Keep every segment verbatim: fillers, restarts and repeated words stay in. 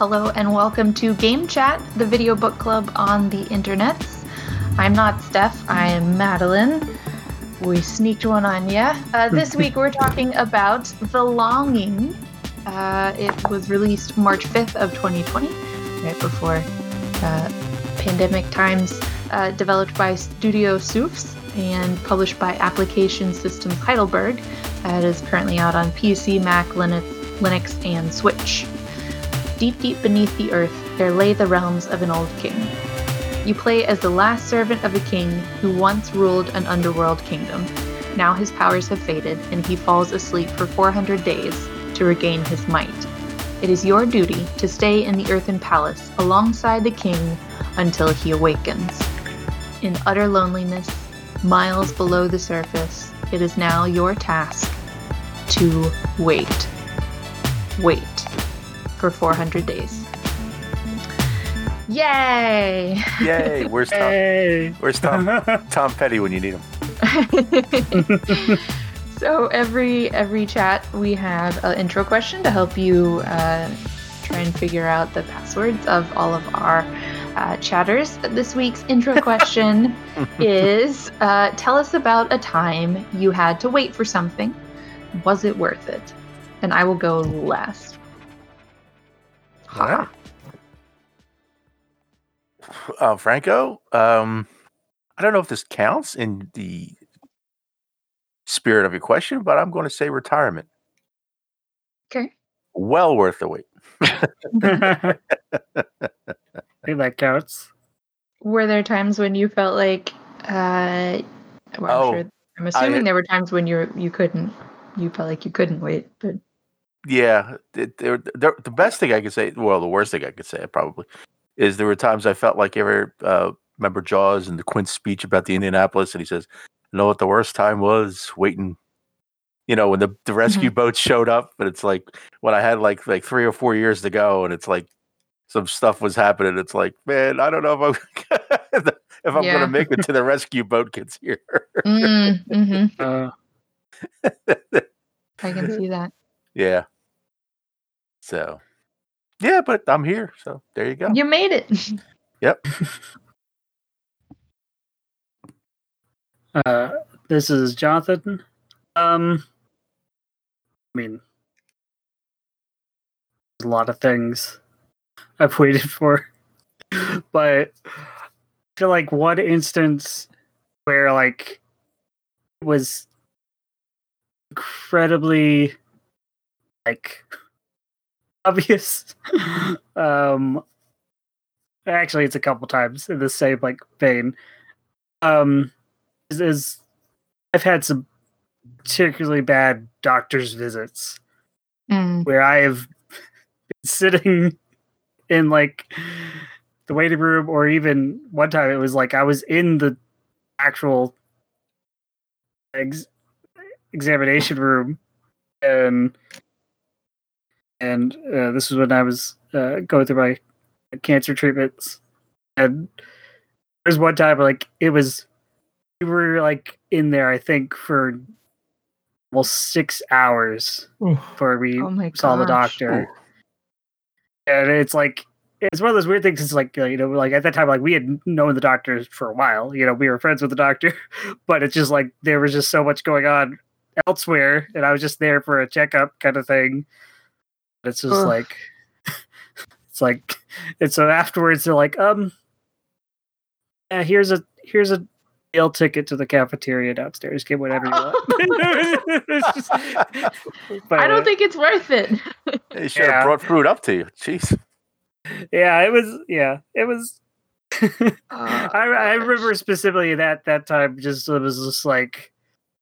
hello, and welcome to Game Chat, the video book club on the internets. I'm not Steph, I am Madeline. We sneaked one on ya. Uh, this week we're talking about The Longing. Uh, it was released March fifth of twenty twenty, right before uh, pandemic times, uh, developed by Studio Soufs and published by Application Systems Heidelberg. Uh, it is currently out on P C, Mac, Linux, Linux, and Switch. Deep, deep beneath the earth, there lay the realms of an old king. You play as the last servant of a king who once ruled an underworld kingdom. Now his powers have faded, and he falls asleep for four hundred days to regain his might. It is your duty to stay in the Earthen Palace alongside the king until he awakens. In utter loneliness, miles below the surface, it is now your task to wait. Wait for four hundred days. Yay! Yay! Where's Tom? Hey. Where's Tom? Tom Petty when you need him. So every every chat we have an intro question to help you uh, try and figure out the passwords of all of our uh, chatters. This week's intro question is: uh, tell us about a time you had to wait for something. Was it worth it? And I will go last. All right. Uh, Franco, um, I don't know if this counts in the spirit of your question, but I'm going to say retirement. Okay. Well worth the wait. I think that counts. Were there times when you felt like, uh, well, I'm, Oh, sure, I'm assuming I- there were times when you you couldn't, you felt like you couldn't wait, but Yeah, it, they're, they're, the best thing I could say, well, the worst thing I could say probably, is there were times I felt like ever uh, remember Jaws and the Quint's speech about the Indianapolis, and he says, "You know what the worst time was? Waiting." You know, when the, the rescue Mhm. boats showed up, but it's like when I had like like three or four years to go, and it's like some stuff was happening. It's like, man, I don't know if I'm if I'm Yeah. gonna make it to the rescue boat gets here. mm, hmm Uh, I can see that. Yeah. So, yeah, but I'm here. So there you go. You made it. Yep. uh, this is Jonathan. Um, I mean, there's a lot of things I've waited for, but I feel like one instance where like it was incredibly like obvious. um, actually, it's a couple times in the same like vein. Um, is, is I've had some particularly bad doctor's visits Mm. where I have been sitting in like the waiting room, or even one time it was like I was in the actual ex- examination room, and and uh, this was when I was uh, going through my cancer treatments, and there's one time like it was we were like in there I think for almost six hours before we Oh my saw the gosh. doctor. And it's like it's one of those weird things. It's like uh, you know, like at that time, like we had known the doctor for a while. You know, we were friends with the doctor, but it's just like there was just so much going on elsewhere, and I was just there for a checkup kind of thing. It's just Ugh. like it's like, and so afterwards they're like, um, yeah, here's a here's a meal ticket to the cafeteria downstairs. Get whatever you want. It's just- but, I uh, don't think it's worth it. They should have Yeah. brought food up to you. Jeez. Yeah, it was. Yeah, it was. Oh, I, I gosh. remember specifically that that time. Just it was just like,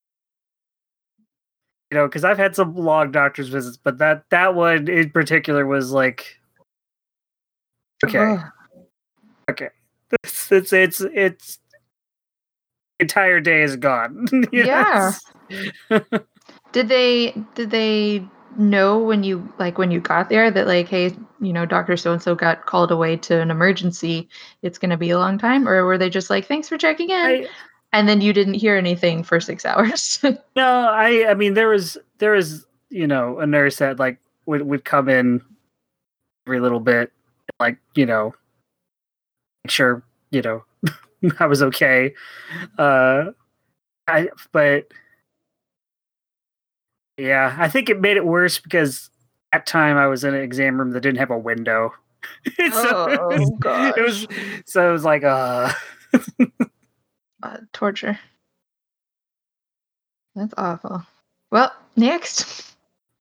you know, because I've had some long doctor's visits, but that that one in particular was like, okay, Ugh. okay, it's it's it's it's entire day is gone. You know, Yeah. it's- Did they did they know when you like when you got there that like, hey, you know, Doctor So and So got called away to an emergency, it's gonna be a long time? Or were they just like, thanks for checking in? I, And then you didn't hear anything for six hours. no, I I mean there was there was you know a nurse that like would would come in every little bit, like, you know, make sure, you know, I was okay. Uh, I, but yeah, I think it made it worse because at time I was in an exam room that didn't have a window. so Oh, it was, gosh. it was, so it was like, uh, uh, torture. That's awful. Well, next.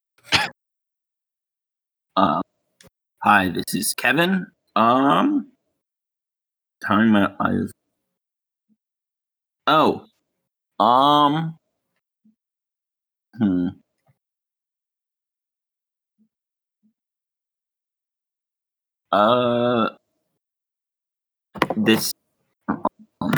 Uh, hi, this is Kevin. Um, time I've. Oh, um, hmm. Uh, this um,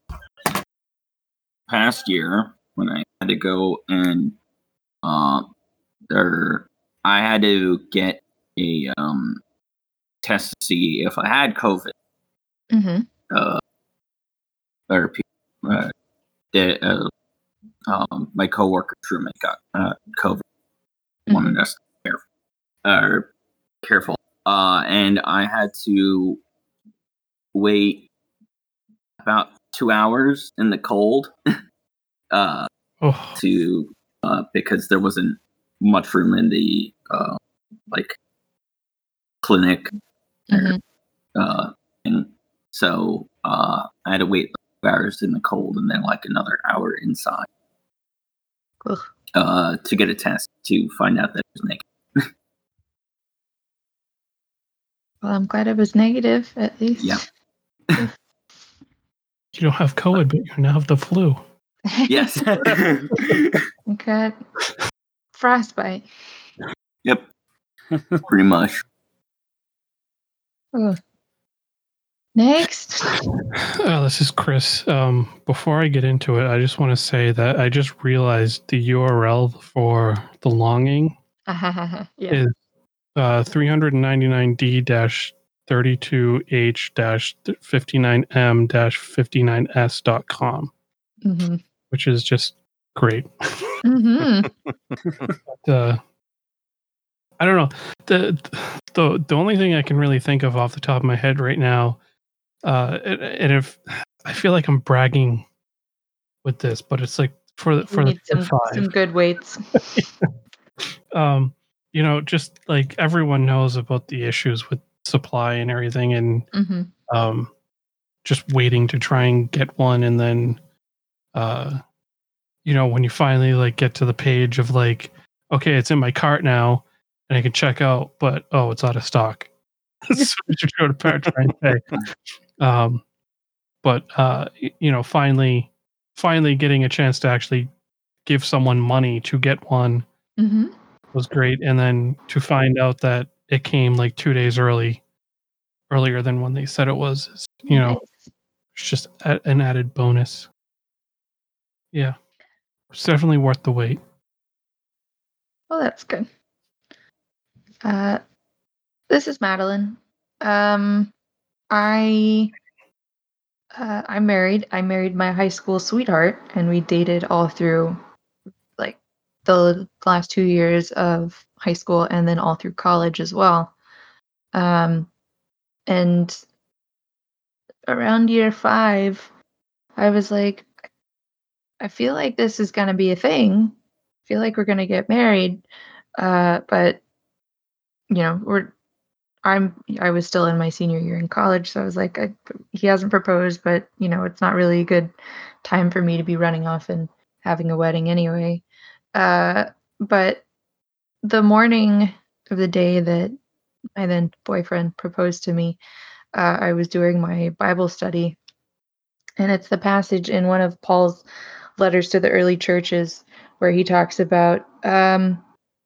past year when I had to go and uh, there, I had to get a um test to see if I had COVID. Mm-hmm. Uh, or uh, the, uh, um, my coworker's roommate got uh, COVID. Mm-hmm. Wanted us to be careful. Uh, careful. Uh, and I had to wait about two hours in the cold uh, Oh, to uh, because there wasn't much room in the uh, like clinic. Mhm. Uh, and so uh, I had to wait two hours in the cold and then like another hour inside Ugh. uh, to get a test to find out that it was negative. Well, I'm glad it was negative, at least. Yeah. you don't have COVID, but you now have the flu. Yes. Okay. Frostbite. Yep. Pretty much. Ugh. Next. Uh, this is Chris. Um, before I get into it, I just want to say that I just realized the U R L for the longing yeah. is uh, three ninety-nine D thirty-two H fifty-nine M fifty-nine S dot com, Mm-hmm. which is just great. Mm-hmm. uh, I don't know. The, the the only thing I can really think of off the top of my head right now, uh, and, and if I feel like I'm bragging with this, but it's like for the for We the need some, five. some good weights. um, you know, just like everyone knows about the issues with supply and everything, and Mm-hmm. um, just waiting to try and get one, and then, uh, you know, when you finally like get to the page of like, okay, it's in my cart now, and I can check out, but oh, it's out of stock. So you should go to try and pay. Um, but uh, you know, finally, finally getting a chance to actually give someone money to get one Mm-hmm. was great, and then to find out that it came like two days early, earlier than when they said it was, is, you know, Nice. it's just a, an added bonus. Yeah, it's definitely worth the wait. Well, that's good. Uh, this is Madeline. Um, I uh, I'm married. I married my high school sweetheart, and we dated all through like the last two years of high school, and then all through college as well. Um, and around year five, I was like, I feel like this is gonna be a thing. I feel like we're gonna get married, uh, but you know, we're I'm I was still in my senior year in college, so I was like, I, he hasn't proposed, but you know, it's not really a good time for me to be running off and having a wedding anyway. Uh, but the morning of the day that my then boyfriend proposed to me, uh, I was doing my Bible study, and it's the passage in one of Paul's letters to the early churches where he talks about um,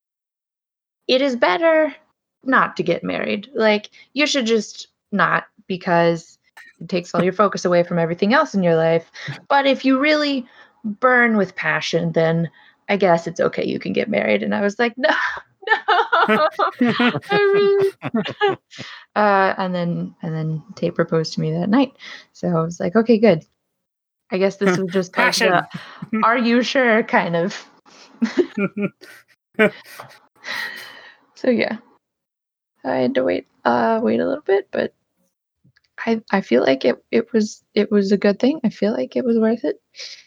it is better not to get married. Like, you should just not, because it takes all your focus away from everything else in your life. But if you really burn with passion, then I guess it's okay, you can get married. And I was like, no, no, I really. uh, and then and then Tate proposed to me that night. So I was like, okay, good. I guess this was just like Passion. the, are you sure kind of. So yeah. I had to wait uh wait a little bit, but I I feel like it it was it was a good thing. I feel like it was worth it.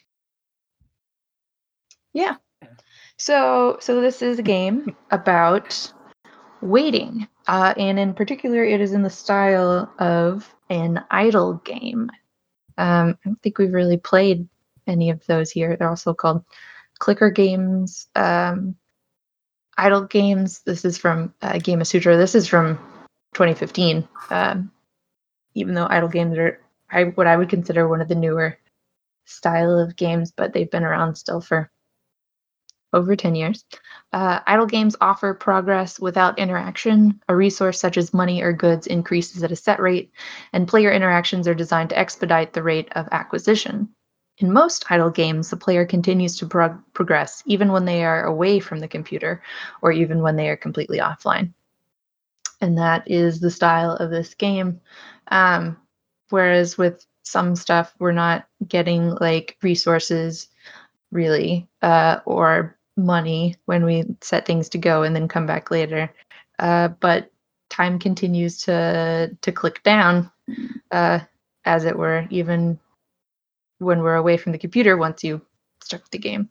Yeah. So so this is a game about waiting. Uh, and in particular, it is in the style of an idle game. Um, I don't think we've really played any of those here. They're also called clicker games, um, idle games. This is from uh, Game of Sutra. This is from twenty fifteen. Um, even though idle games are I, what I would consider one of the newer style of games, but they've been around still for over ten years. Uh, idle games offer progress without interaction. A resource such as money or goods increases at a set rate, and player interactions are designed to expedite the rate of acquisition. In most idle games, the player continues to prog- progress even when they are away from the computer, or even when they are completely offline. And that is the style of this game. Um, whereas with some stuff, we're not getting like resources really, uh, or money when we set things to go and then come back later. Uh, but time continues to to click down, uh, as it were, even when we're away from the computer once you start the game.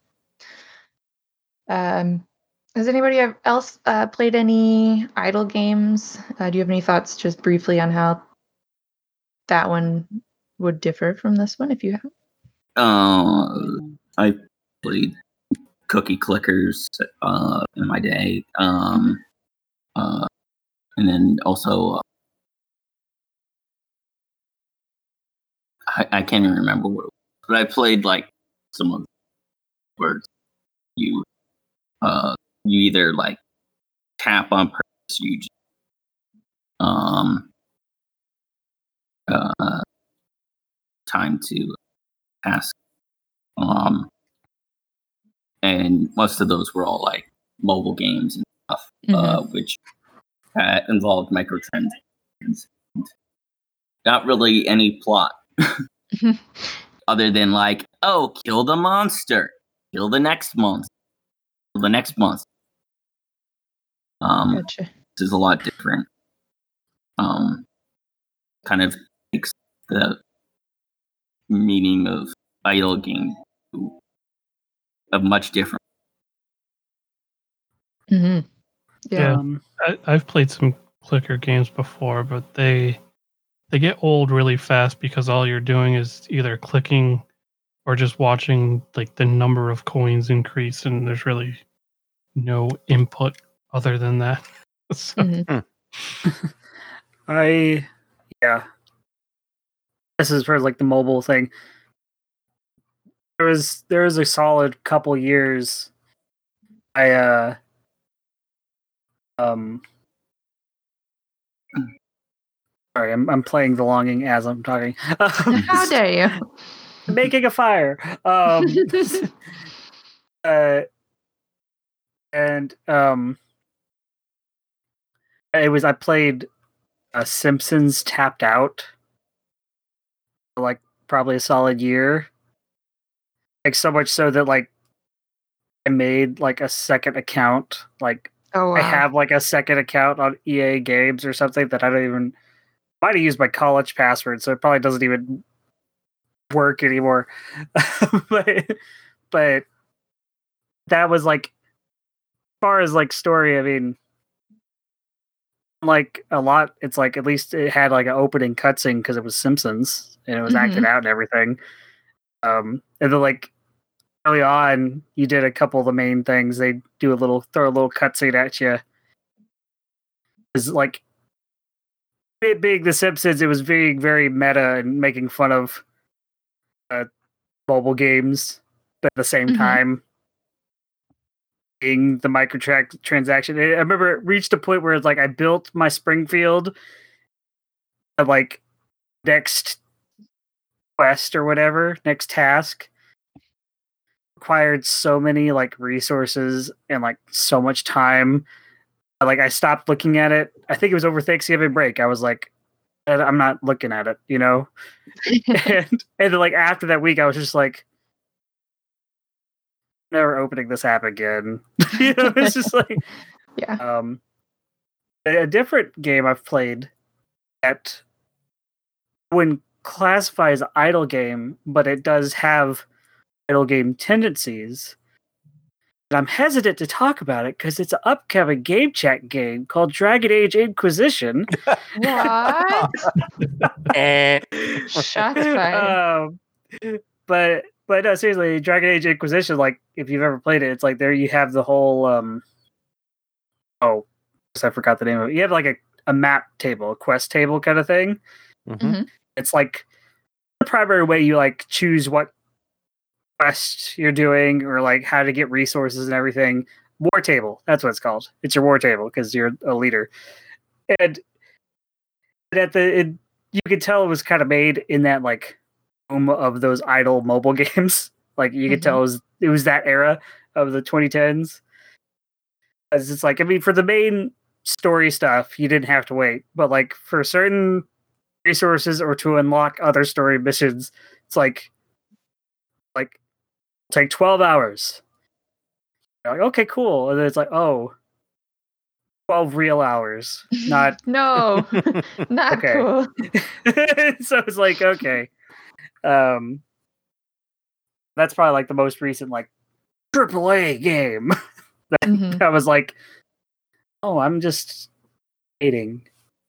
Um, has anybody else uh, played any idle games? Uh, do you have any thoughts just briefly on how that one would differ from this one, if you have? Uh, I played cookie clickers uh, in my day. Um, uh, and then also, uh, I, I can't even remember what it was, but I played like some of the words you, uh, you either like tap on purpose, you just, um, uh, time to ask. Um, and most of those were all like mobile games and stuff, mm-hmm. uh, which uh, involved microtransactions. Not really any plot, other than like, oh, kill the monster, kill the next monster, kill the next monster. Um, gotcha. This is a lot different. Um, kind of takes the meaning of idle game to a much different. Mm-hmm. Yeah, Yeah, Um, I, I've played some clicker games before, but they they get old really fast because all you're doing is either clicking or just watching like the number of coins increase, and there's really no input other than that. So, mm-hmm. I yeah. This is for like the mobile thing. There was there was a solid couple years. I uh um. Sorry, I'm I'm playing The Longing as I'm talking. How dare you? Making a fire. Um, uh, and um, it was I played uh, Simpsons Tapped Out for like probably a solid year. Like so much so that like I made like a second account. Like Oh, wow. I have like a second account on E A Games or something that I don't even. Might have used my college password, so it probably doesn't even work anymore. but but that was like, as far as like story, I mean, like a lot. It's like at least it had like an opening cutscene because it was Simpsons and it was Mm-hmm. acted out and everything. Um, and then like early on, you did a couple of the main things. They do a little throw a little cutscene at you. Is like. It being The Simpsons, it was being very meta and making fun of uh, mobile games, but at the same Mm-hmm. time, being the microtransaction. I remember it reached a point where it's like I built my Springfield, uh, like next quest or whatever, next task, required so many like resources and like so much time. Like I stopped looking at it. I think it was over Thanksgiving break. I was like, I'm not looking at it, you know? and and then like after that week, I was just like, never opening this app again. You know, it's just like, yeah. Um, A different game I've played that wouldn't classify as an idle game, but it does have idle game tendencies. And I'm hesitant to talk about it because it's an upcoming game chat game called Dragon Age Inquisition. What? Eh. Shots fired. um, but but no, seriously, Dragon Age Inquisition, like if you've ever played it, it's like there you have the whole um oh I forgot the name of it. You have like a, a map table, a quest table kind of thing. Mhm. It's like the primary way you like choose what quest you're doing or like how to get resources and everything. War table, that's what it's called. It's your war table because you're a leader. And at the it, you could tell it was kind of made in that like boom of those idle mobile games. Like you could Mhm. tell it was it was that era of the twenty tens. As it's like I mean for the main story stuff you didn't have to wait, but like for certain resources or to unlock other story missions, it's like like take twelve hours. You're like, okay, cool. And then it's like, oh, twelve real hours. Not No, not Okay. cool. so it's like, okay. Um that's probably like the most recent like triple A game. Mhm. I was like, oh, I'm just waiting.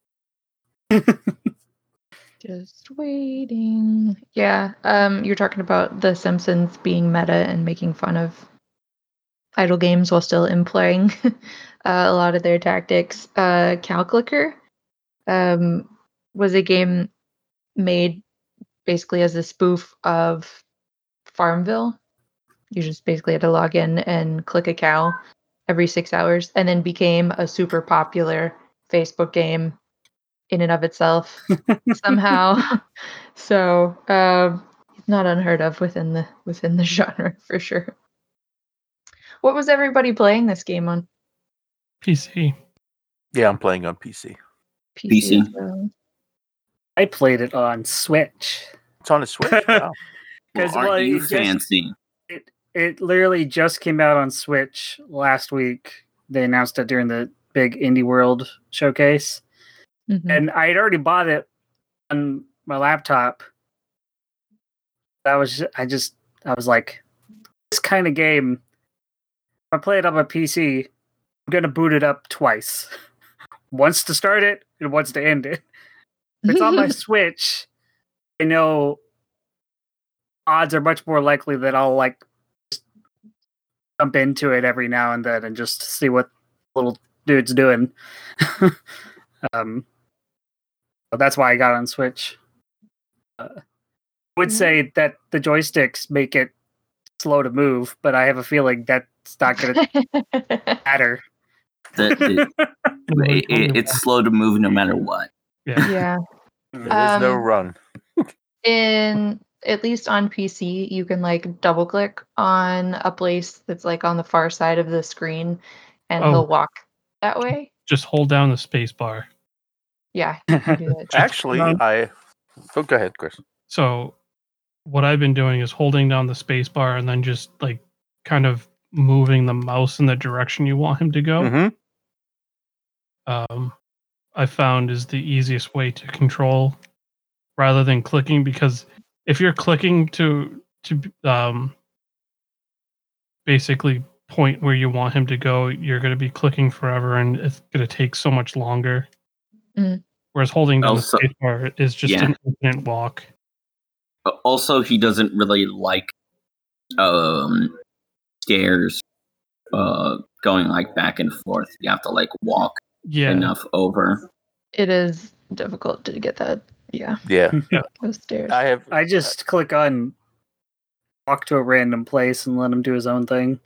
Just waiting. Yeah. Um, you're talking about The Simpsons being meta and making fun of idle games while still employing uh, a lot of their tactics. Uh, Calclicker um, was a game made basically as a spoof of Farmville. You just basically had to log in and click a cow every six hours, and then became a super popular Facebook game in and of itself somehow. So um, it's not unheard of within the within the genre for sure. What was everybody playing this game on? P C. Yeah, I'm playing on P C. P C. P C. as well. I played it on Switch. It's on the Switch. Wow. Because Well, aren't well, you it just- fancy? It it literally just came out on Switch last week. They announced it during the big Indie World showcase, Mhm. and I had already bought it on my laptop. That was I just I was like, this kind of game. If I play it on my P C, I'm gonna boot it up twice. Once to start it and once to end it. If it's on my Switch, I know odds are much more likely that I'll like just jump into it every now and then and just see what little dude's doing. um, but that's why I got on Switch. Uh, I would Mhm. say that the joysticks make it slow to move, but I have a feeling that's not going to matter. The, the, it, it, it's slow to move no matter what. Yeah. Yeah. There is no Um, run. In at least on P C, you can like double click on a place that's like on the far side of the screen, and Oh. he'll walk that way. Just hold down the space bar. Yeah, you can do that. too. Actually, Um, I. Oh, go ahead, Chris. So what I've been doing is holding down the space bar and then just like kind of moving the mouse in the direction you want him to go. Mm-hmm. Um, I found is the easiest way to control rather than clicking, because if you're clicking to to um, basically point where you want him to go, you're going to be clicking forever and it's going to take so much longer. Mm. Whereas holding down Also- the space bar is just Yeah. an infinite walk. But also, he doesn't really like um, stairs uh, going like back and forth. You have to like walk Yeah. enough over. It is difficult to get that. Yeah, Yeah, those stairs. I have. I just click on walk to a random place and let him do his own thing.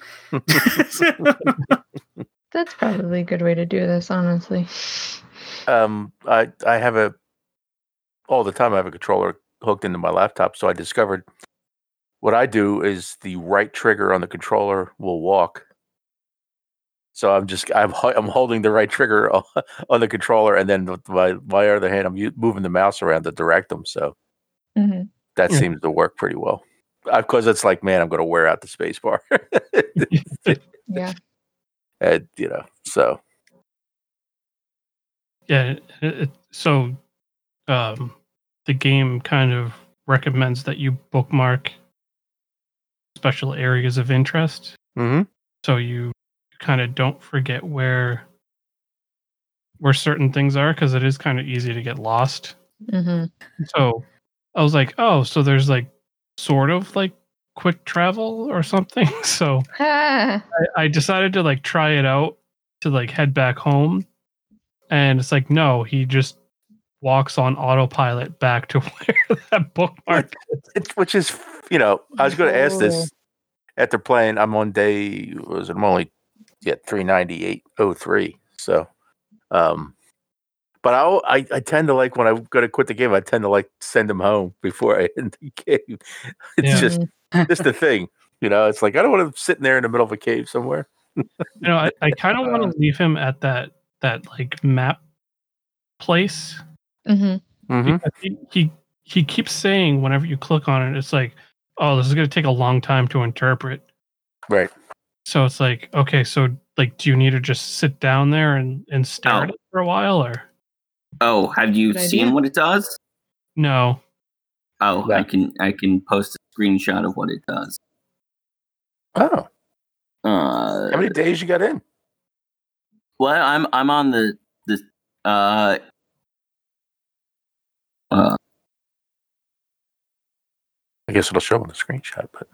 That's probably a good way to do this, honestly. Um, I I have a. All the time, I have a controller hooked into my laptop. So I discovered what I do is the right trigger on the controller will walk. So I'm just I'm ho- I'm holding the right trigger on, on the controller, and then with my my other hand, I'm u- moving the mouse around to direct them. So hmm that Yeah. seems to work pretty well. Because it's like, man, I'm going to wear out the space bar. Yeah. And, you know, so Yeah. It, it, so um, the game kind of recommends that you bookmark special areas of interest, Mm-hmm. so you kind of don't forget where where certain things are, because it is kind of easy to get lost. Mm-hmm. So I was like, oh, so there's like sort of like quick travel or something. So Ah. I, I decided to like try it out to like head back home, and it's like, no, he just walks on autopilot back to where that bookmark is. It's which is, you know, I was going to ask Oh. this after playing. I'm on day, what was it? I'm only yeah three ninety-eight oh three. So, um, but I, I I tend to like when I'm going to quit the game. I tend to like send them home before I end the game. It's Yeah. just just the thing, you know. It's like I don't want him sitting there in the middle of a cave somewhere. You know, I, I kind of want Uh, to leave him at that that like map place. Mm-hmm. Mm-hmm. Because he, he he keeps saying whenever you click on it, it's like, oh, this is going to take a long time to interpret. Right. So it's like, okay, so like, do you need to just sit down there and, and stare Oh. at it for a while, or Oh, have you Good seen idea. what it does? no? Oh, Yeah. I can I can post a screenshot of what it does. Oh, Uh, how many days you got in? well, I'm I'm on the the uh uh I guess it'll show on the screenshot, but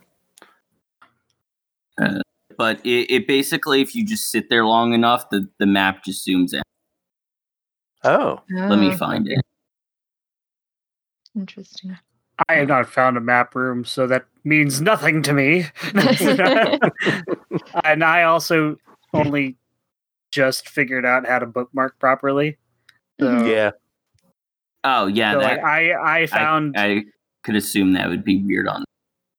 but it, it basically, if you just sit there long enough, the the map just zooms in. oh, Let me Oh, find it. interesting. I have not found a map room, so that means nothing to me. And I also only just figured out how to bookmark properly. So, Mhm. yeah. Oh yeah, so that like I, I I, found. I could assume that would be weird on.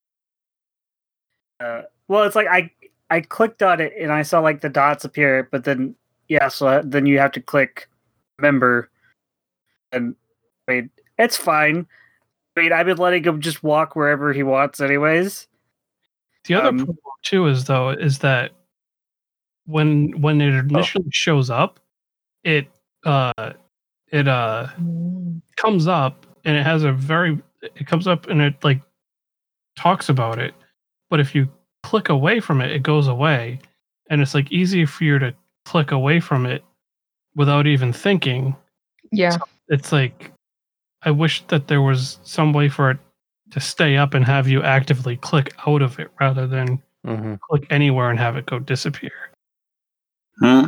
Uh, well, it's like I I clicked on it and I saw like the dots appear, but then yeah, so then you have to click member, and I mean it's fine. I mean I've been letting him just walk wherever he wants, anyways. The other Um, problem too is though is that when when it initially shows up, it uh it uh Mm. comes up and it has a very it comes up and it like talks about it, but if you click away from it, it goes away, and it's like easy for you to click away from it without even thinking. Yeah. It's like I wish that there was some way for it to stay up and have you actively click out of it rather than Mm-hmm. click anywhere and have it go disappear. Hmm?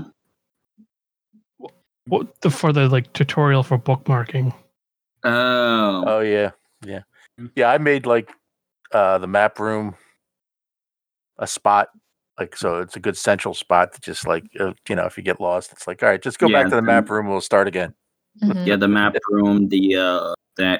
What the for the like tutorial for bookmarking? Oh, Oh yeah, yeah, yeah. I made like uh, the map room a spot, like so it's a good central spot to just like uh, you know if you get lost, it's like all right, just go Yeah, back to the the- map room. We'll start again. Mhm. yeah, the map room, the uh that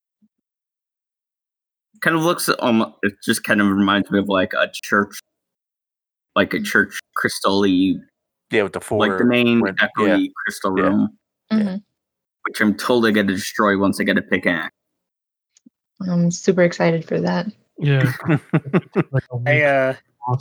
kind of looks um it just kind of reminds me of like a church, like a church crystal-y, Yeah, with the four. like the main red- echoey yeah, crystal yeah. room, Mhm. which I'm totally gonna destroy once I get a pickaxe. I'm super excited for that. Yeah, like a I week. uh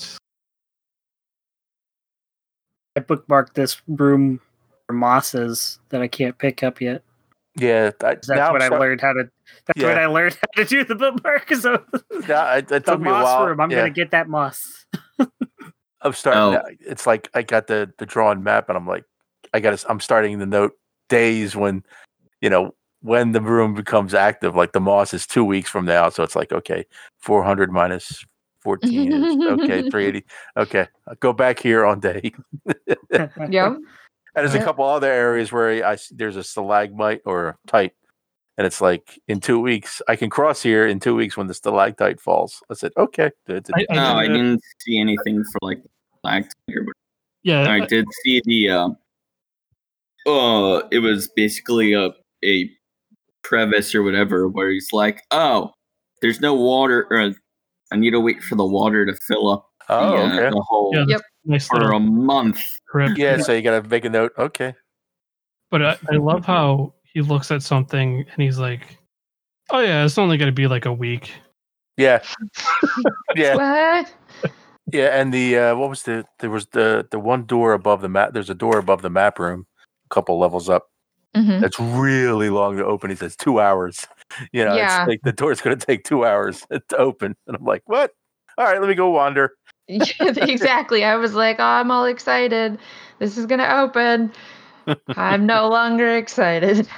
I bookmarked this room for mosses that I can't pick up yet. yeah. I, 'Cause That's now when I'm I start- learned how to. That's Yeah. when I learned how to do the bookmark. So now, I, it the took me a moss while. room, I'm yeah. gonna get that moss. I'm starting. Oh. now- It's like I got the the drawn map, and I'm like, I got. I'm starting to note days when, you know, when the room becomes active. Like the moss is two weeks from now, so it's like okay, four hundred minus fourteen is okay, three eighty. Okay, I'll go back here on day. Yep. And there's a Yeah. couple other areas where I s- there's a stalagmite or a type, and it's like in two weeks I can cross here in two weeks when the stalactite falls. I said okay. Good to- I, I No, did I that- didn't see anything for like black tiger, but yeah, I did see the uh, uh it was basically a a crevice or whatever where he's like, oh, there's no water, or I need to wait for the water to fill up the, Oh, uh, okay. the hole yeah, Yep. nice for little a month. crypt. Yeah, so you gotta make a note. Okay. But I, I love how he looks at something and he's like, "Oh yeah, it's only going to be like a week." Yeah. Yeah. What? Yeah. And the uh what was the there was the the one door above the map. There's a door above the map room, a couple levels up. Mhm. That's really long to open. He says two hours. You know, Yeah. it's like the door's going to take two hours to open. And I'm like, what? All right, let me go wander. Exactly. I was like, oh, I'm all excited. This is going to open. I'm no longer excited.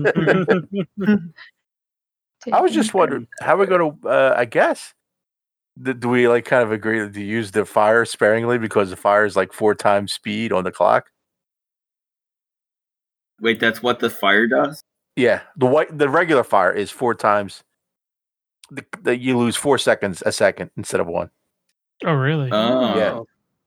I was just wondering how we're going to, uh, I guess, do, do we like kind of agree to use the fire sparingly because the fire is like four times speed on the clock? Wait, that's what the fire does? Yeah, the white, the regular fire is four times. The, the, you lose four seconds a second instead of one. Oh, really? Oh. Yeah.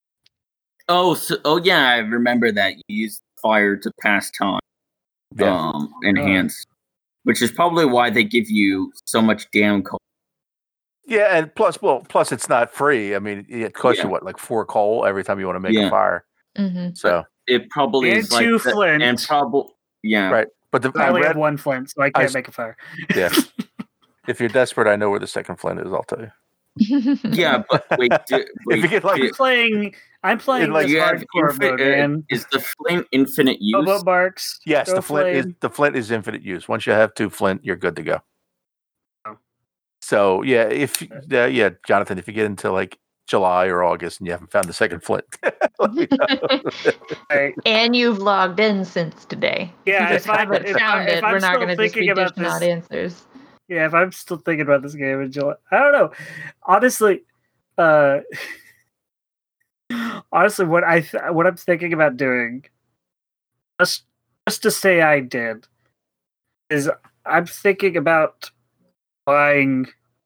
Oh, so, oh yeah, I remember that. You use fire to pass time. Yeah. Um, enhance. Which is probably why they give you so much damn coal. Yeah, and plus, well, plus it's not free. I mean, it costs Yeah. you what, like four coal every time you want to make Yeah. a fire. Mhm. So It probably And is like two the- flint. and probably yeah. right, but the, I I only read, have one flint, so I I can't s- make a fire. Yeah. If you're desperate, I know where the second flint is. I'll tell you. Yeah, but wait, do, wait you get like- do- I'm playing. I'm playing like, this you have hardcore infi- mode, uh, man. is the flint infinite use? Bobo barks. Yes, Go the flint is flame. the flint is infinite use. Once you have two flint, you're good to go. Oh. So yeah, if uh, yeah, Jonathan, if you get into like July or August and you haven't found the second flint, let me know. Right. And you've logged in since today. Yeah, If you just if I- haven't if I- found if it, I'm we're not still going to just be thinking about dishing out this- answers. Yeah, if I'm still thinking about this game in July, I don't know. Honestly, uh, honestly, what I th- what I'm thinking about doing, just just to say I did, is I'm thinking about buying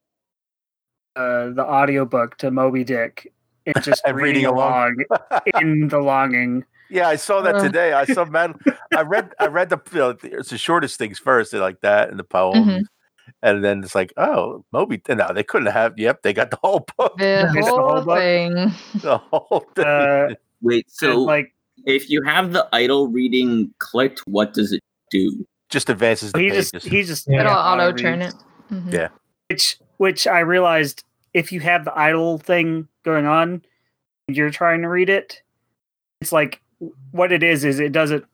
uh, the audiobook to Moby Dick and just And reading, reading along. along in the longing. Yeah, I saw that Uh. today. I saw man. I read. I read the. You know, it's the shortest things first, like that, and the poems, Mhm. and then it's like, oh, Moby. No, they couldn't have. Yep, they got the whole book. The It's the whole whole book. thing. The whole thing. Uh, Wait, so so like if you have the idle reading clicked, what does it do? Just advances the he pages. just he just Yeah. It'll auto auto-reads. turn it. Mhm. Yeah. which which I realized if you have the idle thing going on, and you're trying to read it, it's like what it is is it does it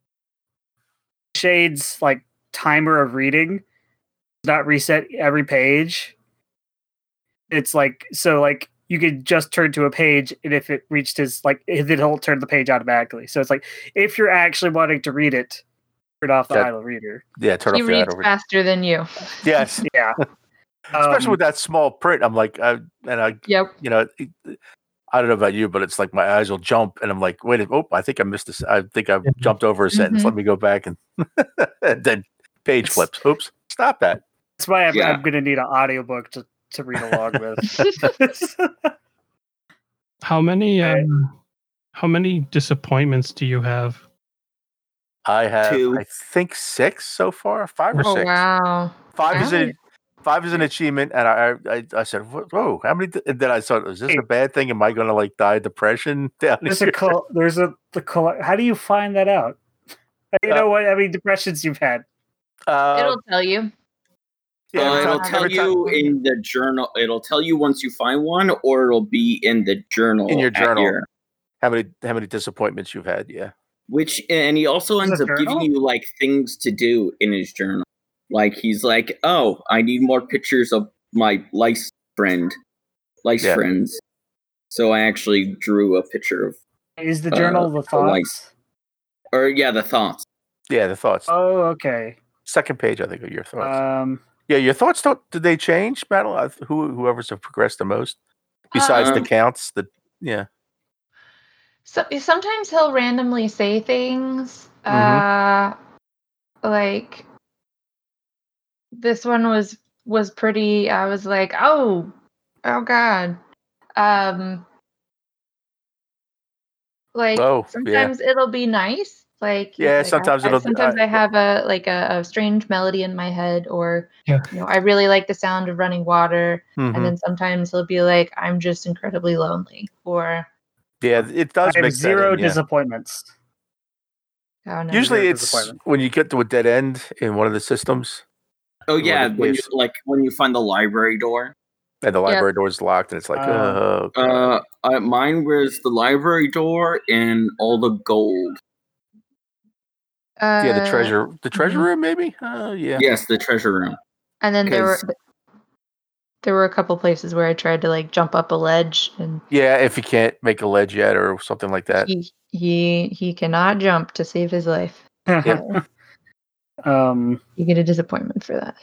shades like timer of reading, does not reset every page. It's like so like you could just turn to a page, and if it reached his like it'll turn the page automatically. So it's like if you're actually wanting to read it, turn off the That- idle reader. Yeah, turn He off the reads auto. faster than you. Yes, Yeah. especially Um, with that small print. I'm like, I, and I, Yep. you know, it, I don't know about you, but it's like my eyes will jump, and I'm like, wait, oh, I think I missed this. I think I jumped over a sentence. Mhm. Let me go back and, and then page It's- flips. Oops, stop that. That's why I'm, Yeah. I'm going to need an audiobook to, to read along with. How many Right. um, how many disappointments do you have? I have, Two. I think six so far, five or Oh, six. wow. Five is Wow. a five is an achievement, and I I, I said, whoa, how many? And then I thought, is this a bad thing? Am I going to like die of depression down There's here? a col- there's a the col- how do you find that out? How do you Uh, know what how many depressions you've had? Uh, It'll tell you. yeah, uh, every it'll time- tell every time- you in the journal. It'll tell you once you find one, or it'll be in the journal. In your at journal. your- how many how many disappointments you've had. Yeah. which and he also Is ends it up giving journal? you like things to do in his journal. Like he's like, oh, I need more pictures of my lice friend, lice Yeah. friends. So I actually drew a picture of, Is the Uh, journal the the light. thoughts? or yeah, the thoughts. Yeah, the thoughts. Oh, okay. Second page, I think, of your thoughts. Um, yeah, your thoughts don't. Did they change, Madeline? Uh, Who whoever's have progressed the most, besides the Um, counts. The yeah. So sometimes he'll randomly say things. Mhm. Uh, like this one was was pretty. I was like, oh, oh god. Um, like Oh, yeah. sometimes it'll be nice. Like he's Yeah, like, I- sometimes I, it'll- Sometimes I- I have a like a, a strange melody in my head, or Yeah. you know, I really like the sound of running water. Mhm. And then sometimes he'll be like, I'm just incredibly lonely, or Yeah, it does I have make zero that in, yeah. disappointments. oh no. Usually, Zero it's disappointment. when you get to a dead end in one of the systems, Oh What yeah, it when you, is. like when you find the library door. and the library door is locked, and it's like, Uh, oh, God. Uh, uh, mine was the library door and all the gold. Uh, Yeah, the treasure, the treasure mhm. room, maybe. Uh, yeah. Yes, the treasure room. And then there were 'Cause- there were a couple places where I tried to like jump up a ledge, and Yeah, if you can't make a ledge yet or something like that. he he he cannot jump to save his life. um, You get a disappointment for that.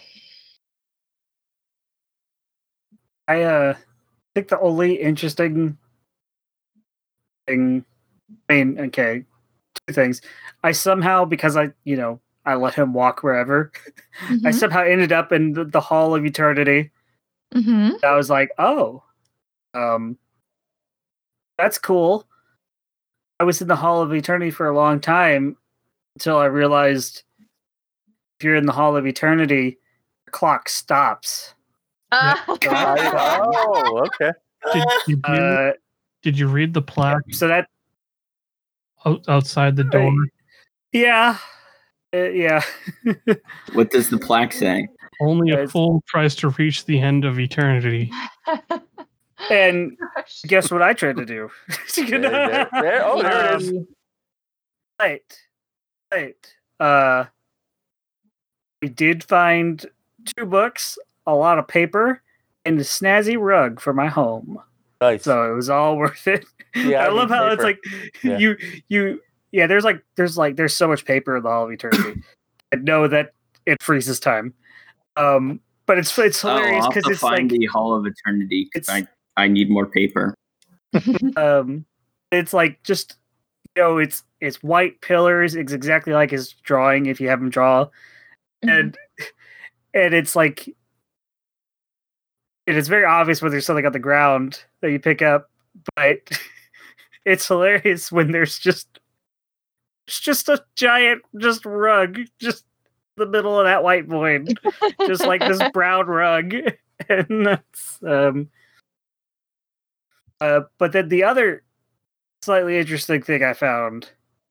I uh think the only interesting thing, I mean, okay, two things. I somehow, because I, you know, I let him walk wherever, I Mhm. somehow ended up in the, the Hall of Eternity. Mhm. I was like, oh, um, that's cool. I was in the Hall of Eternity for a long time until I realized if you're in the Hall of Eternity, the clock stops. Ah. I- oh, okay. Did, did, you, Uh, did you read the plaque so that, out, outside the door? yeah, uh, yeah. What does the plaque say? Only a It's- fool tries to reach the end of eternity. And guess what I tried to do? There, there, there. Oh, there it is. Um, Right. Right. Uh, we did find two books, a lot of paper, and a snazzy rug for my home. Nice. So it was all worth it. Yeah, I I love need how it's paper. like Yeah. you you yeah, there's like there's like there's so much paper in the Hall of Eternity. I know that it freezes time. Um but it's it's Oh, I'll hilarious have because to it's find like the Hall of Eternity. 'Cause It's- I I need more paper. um it's like just you know it's it's white pillars. It's exactly like his drawing if you have him draw. And and it's like it is very obvious when there's something on the ground that you pick up, but it's hilarious when there's just it's just a giant just rug just in the middle of that white void, just like this brown rug, and that's um. Uh, but then the other slightly interesting thing I found,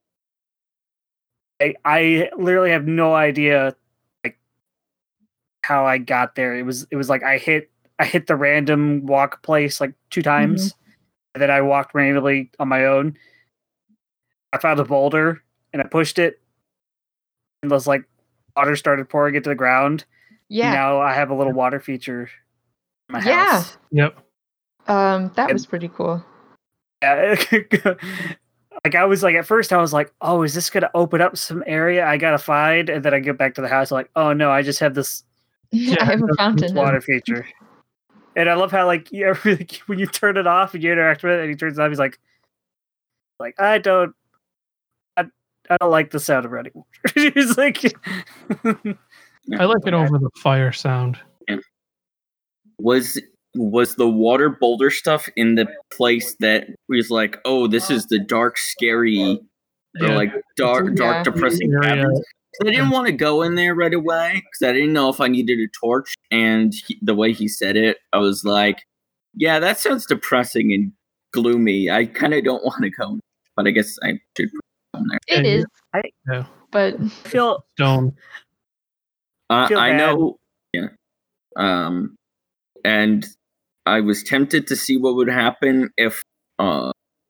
I I literally have no idea like how I got there. It was it was like I hit I hit the random walk place like two times, and then I walked randomly on my own. I found a boulder and I pushed it, and those like water started pouring into the ground. Yeah. Now I have a little water feature in my Yeah. house. Yep. Um, that And- was pretty cool. Yeah. Like I was like at first I was like, oh, is this gonna open up some area I gotta find? And then I get back to the house like, oh no, I just have this I have a fountain. now. water feature. And I love how like you ever, when you turn it off and you interact with it and he turns it off, he's like like I don't I, I don't like the sound of running water. He's like I like it over the fire sound. Was was the water boulder stuff in the place that was like, oh, this is the dark, scary, or Yeah. like dark, dark, Yeah. depressing Area. caverns? I didn't want to go in there right away because I didn't know if I needed a torch. And he, the way he said it, I was like, yeah, that sounds depressing and gloomy. I kind of don't want to go, but I guess I should go in there. It Yeah, is, I- Yeah. but I feel Stone. Uh, feel I bad. know, yeah. Um, and I was tempted to see what would happen if uh,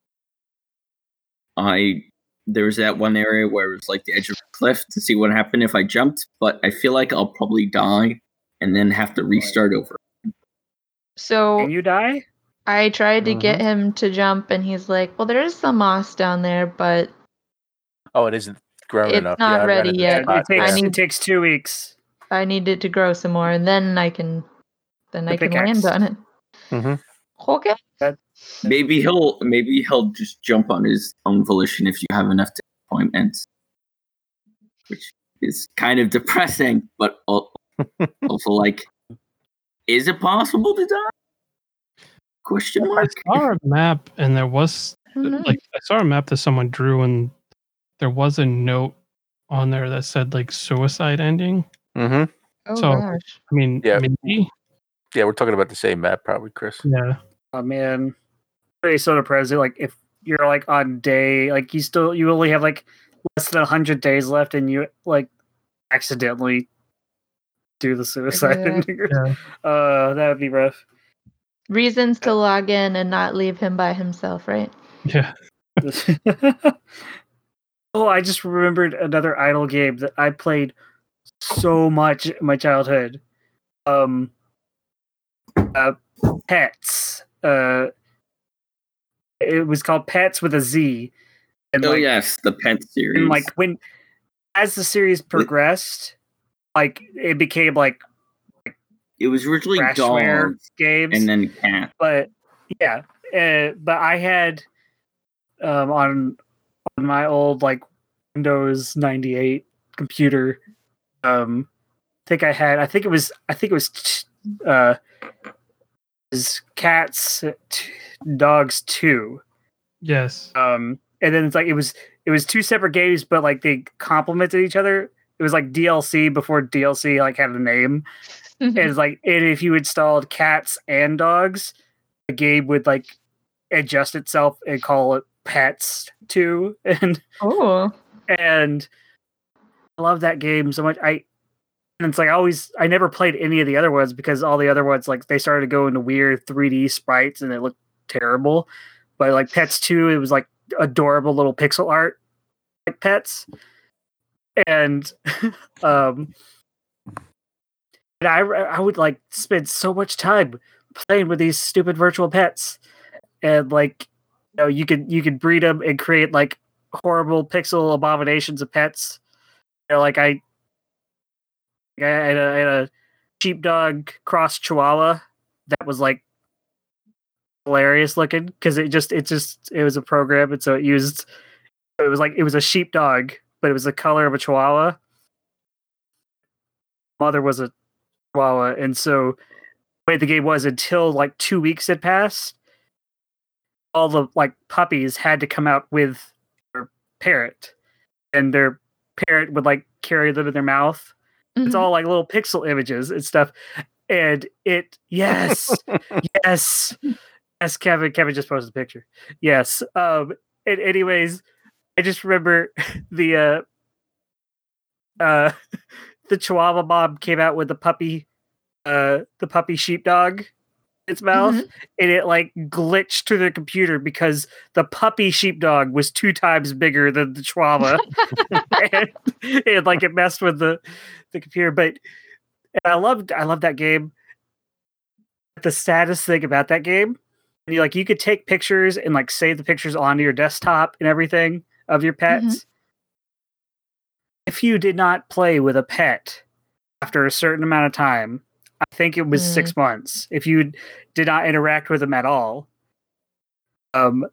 I there was that one area where it was like the edge of a cliff to see what happened if I jumped, but I feel like I'll probably die and then have to restart over. so can you die? I tried to Mm-hmm. get him to jump, and he's like, "Well, there is some moss down there, but Oh, it isn't grown It's enough. not yeah, I ran ready into yet. that Yeah, it spot, takes I yeah. need- it takes two weeks. I need it to grow some more, and then I can, then The I can pickaxe. land on it." Mhm. Okay. Maybe he'll maybe he'll just jump on his own volition if you have enough disappointments, which is kind of depressing, but al- also like, is it possible to die? Question I mark. saw a map, and there was I don't know. like I saw a map that someone drew, and there was a note on there that said like suicide ending. Mhm. oh so- gosh. I mean, Yeah. maybe. Yeah, we're talking about the same map, probably, Chris. Yeah. Oh man, it's so depressing. Like if you're like on day, like you still you only have like less than a hundred days left, and you like accidentally do the suicide. Yeah. ending. Yeah. Uh, that would be rough. Reasons to log in and not leave him by himself, right? Yeah. Oh, I just remembered another idle game that I played so much in my childhood. Um, uh, Pets. Uh, it was called Pets with a Z. And Oh like, yes, the Pet series. and like when as the series progressed, like it became like it was originally Crashware dogs games, and then cat. but yeah, uh, but I had um, on on my old like Windows ninety-eight computer. Um, I think I had. I think it was. I think it was. Uh, is Cats, t- Dogs two. Yes. Um, and then it's like it was. It was two separate games, but like they complemented each other. It was like D L C before D L C like had a name. And it's like and if you installed Cats and Dogs, the game would like adjust itself and call it Pets two. And Oh. and I love that game so much. I and it's like I always I never played any of the other ones because all the other ones like they started to go into weird three D sprites and it looked terrible. But like Pets two, it was like adorable little pixel art like Pets. And um and I I would like spend so much time playing with these stupid virtual pets. And like you know, you could you could breed them and create like horrible pixel abominations of pets. You know, like I, I had, a, I had a sheepdog cross Chihuahua that was like hilarious looking because it just it just it was a program and so it used it was like it was a sheepdog but it was the color of a Chihuahua. Mother was a Chihuahua, and so the way the game was until like two weeks had passed, all the like puppies had to come out with their parent, and their parent would like carry them in their mouth. Mm-hmm. It's all like little pixel images and stuff. And it, yes, yes, yes, Kevin, Kevin just posted a picture. Yes. Um, and anyways, I just remember the, uh, uh, the Chihuahua mom came out with the puppy, uh, the puppy sheepdog in its mouth, mm-hmm. and it like glitched to the computer because the puppy sheepdog was two times bigger than the Chihuahua, and, and like it messed with the the computer. But I loved, I loved that game. The saddest thing about that game, you like you could take pictures and like save the pictures onto your desktop and everything of your pets. Mm-hmm. If you did not play with a pet after a certain amount of time, I think it was mm. six months. If you did not interact with them at all, um,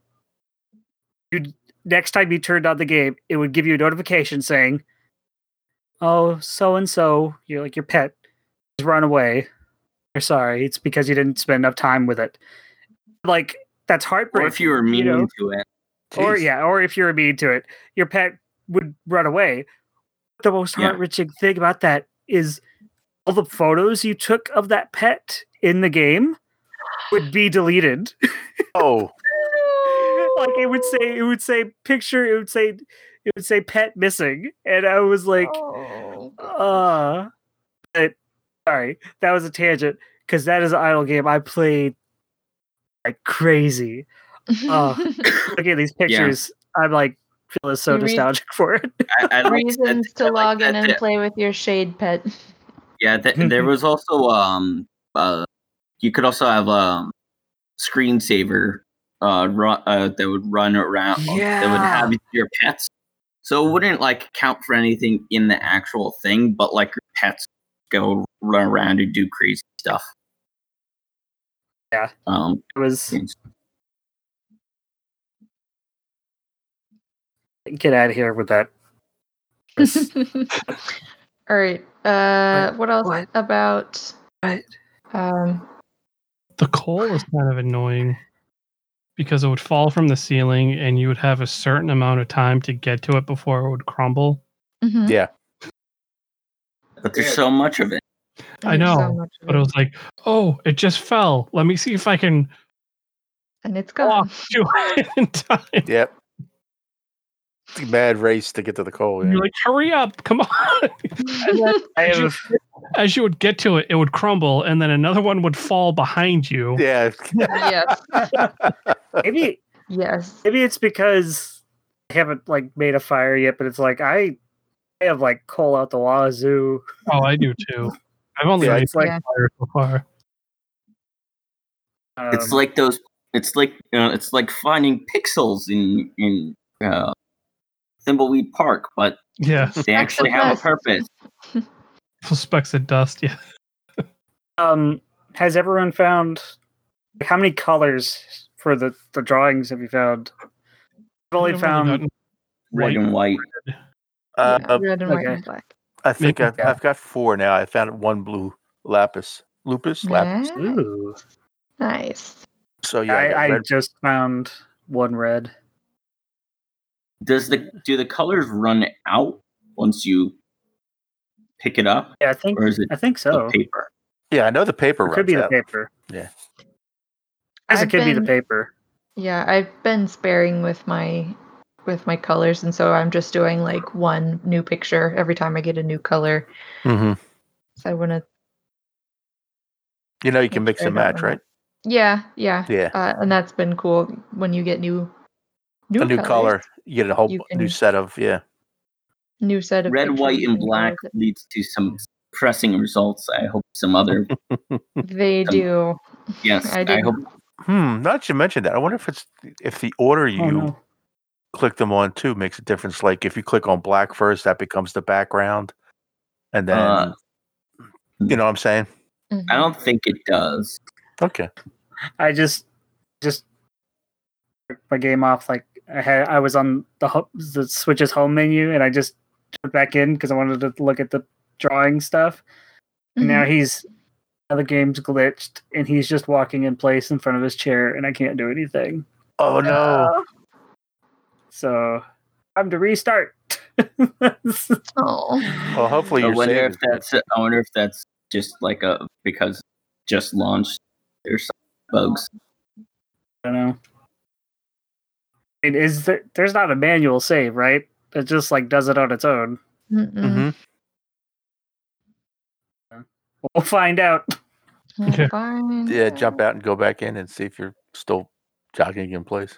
you next time you turned on the game, it would give you a notification saying, "Oh, so and so, you're like your pet has run away. You're sorry. It's because you didn't spend enough time with it." Like that's heartbreaking. Or if you were mean you know? to it, Jeez. or yeah, or if you're mean to it, your pet would run away. The most heart wrenching yeah. thing about that is all the photos you took of that pet in the game would be deleted. Oh, like it would say, it would say picture, it would say, it would say pet missing, and I was like, oh. uh, but, sorry, that was a tangent because that is an idle game I played like crazy. Uh, looking at these pictures, yeah. I'm like. Feel so nostalgic for it. I, I like Reasons that, to I log like in and that. play with your shade pet. Yeah, th- there was also um, uh, you could also have a um, screensaver uh, run, uh, that would run around. Yeah. That would have your pets, so it wouldn't like count for anything in the actual thing, but like your pets go run around and do crazy stuff. Yeah, um, it was. Things. Get out of here with that. All right. Uh, what, what else what? about? What? Um, the coal is kind of annoying because it would fall from the ceiling, and you would have a certain amount of time to get to it before it would crumble. Mm-hmm. Yeah. But there's so much of it. I know, so but it. it was like, oh, it just fell. Let me see if I can. And it's gone. To it in time. Yep. It's a bad race to get to the coal. Yeah. You're like, hurry up, come on. then, as, you, as you would get to it, it would crumble, and then another one would fall behind you. Yeah. Yes. Maybe. Yes. Maybe it's because I haven't like made a fire yet, but it's like I, I have like coal out the wazoo. Oh, I do too. I've only Yeah, made it's like- fire so far. It's Um, like those. It's like uh, it's like finding pixels in in uh, Thimbleweed Park, but Yeah, they actually have a purpose. full specks of dust. Yeah. um, has everyone found how many colors for the, the drawings have you found? I've only I've found gotten White red. and white. Uh, yeah, red and white okay. and black. I think Maybe- I've, I've got four now. I found one blue lapis, lupus, lapis. Nice. Ooh. Nice. So yeah, I got I, I red. just found one red. Does the do the colors run out once you pick it up, Yeah, I think or is it I think the so. paper? Yeah, I know the paper It runs could be the out. paper. Yeah. I guess it I've could be the been- paper. Yeah, I've been sparing with my with my colors, and so I'm just doing like one new picture every time I get a new color. Mm-hmm. So I want to. You know, you can Make mix sure and I don't match, run right? Yeah, yeah, Yeah. uh, and that's been cool when you get new new, A new colors, color. You get a whole You bu- new can- set of yeah. new set of Red, pictures white, you and can go black with leads to some pressing results. I hope some other it. They some- do. yes. I I, did. hope Hmm. Not that you mentioned that. I wonder if it's if the order you Oh no. click them on too makes a difference. Like if you click on black first, that becomes the background, and then Uh, you know what I'm saying. Mhm. I don't think it does. Okay. I just just took my game off. Like I had, I was on the ho- the Switch's home menu, and I just jumped back in because I wanted to look at the drawing stuff. And now Mhm. he's now the game's glitched, and he's just walking in place in front of his chair, and I can't do anything. Oh no. So time to restart. Oh, Well, hopefully I your wonder save if is good. that's. I wonder if that's just like a because just launched. There's some bugs. I don't know. It is there, there's not a manual save, right? It just like does it on its own. Mm-mm. Mm-hmm. We'll find out. We'll Yeah. find Yeah, out. jump out and go back in and see if you're still jogging in place.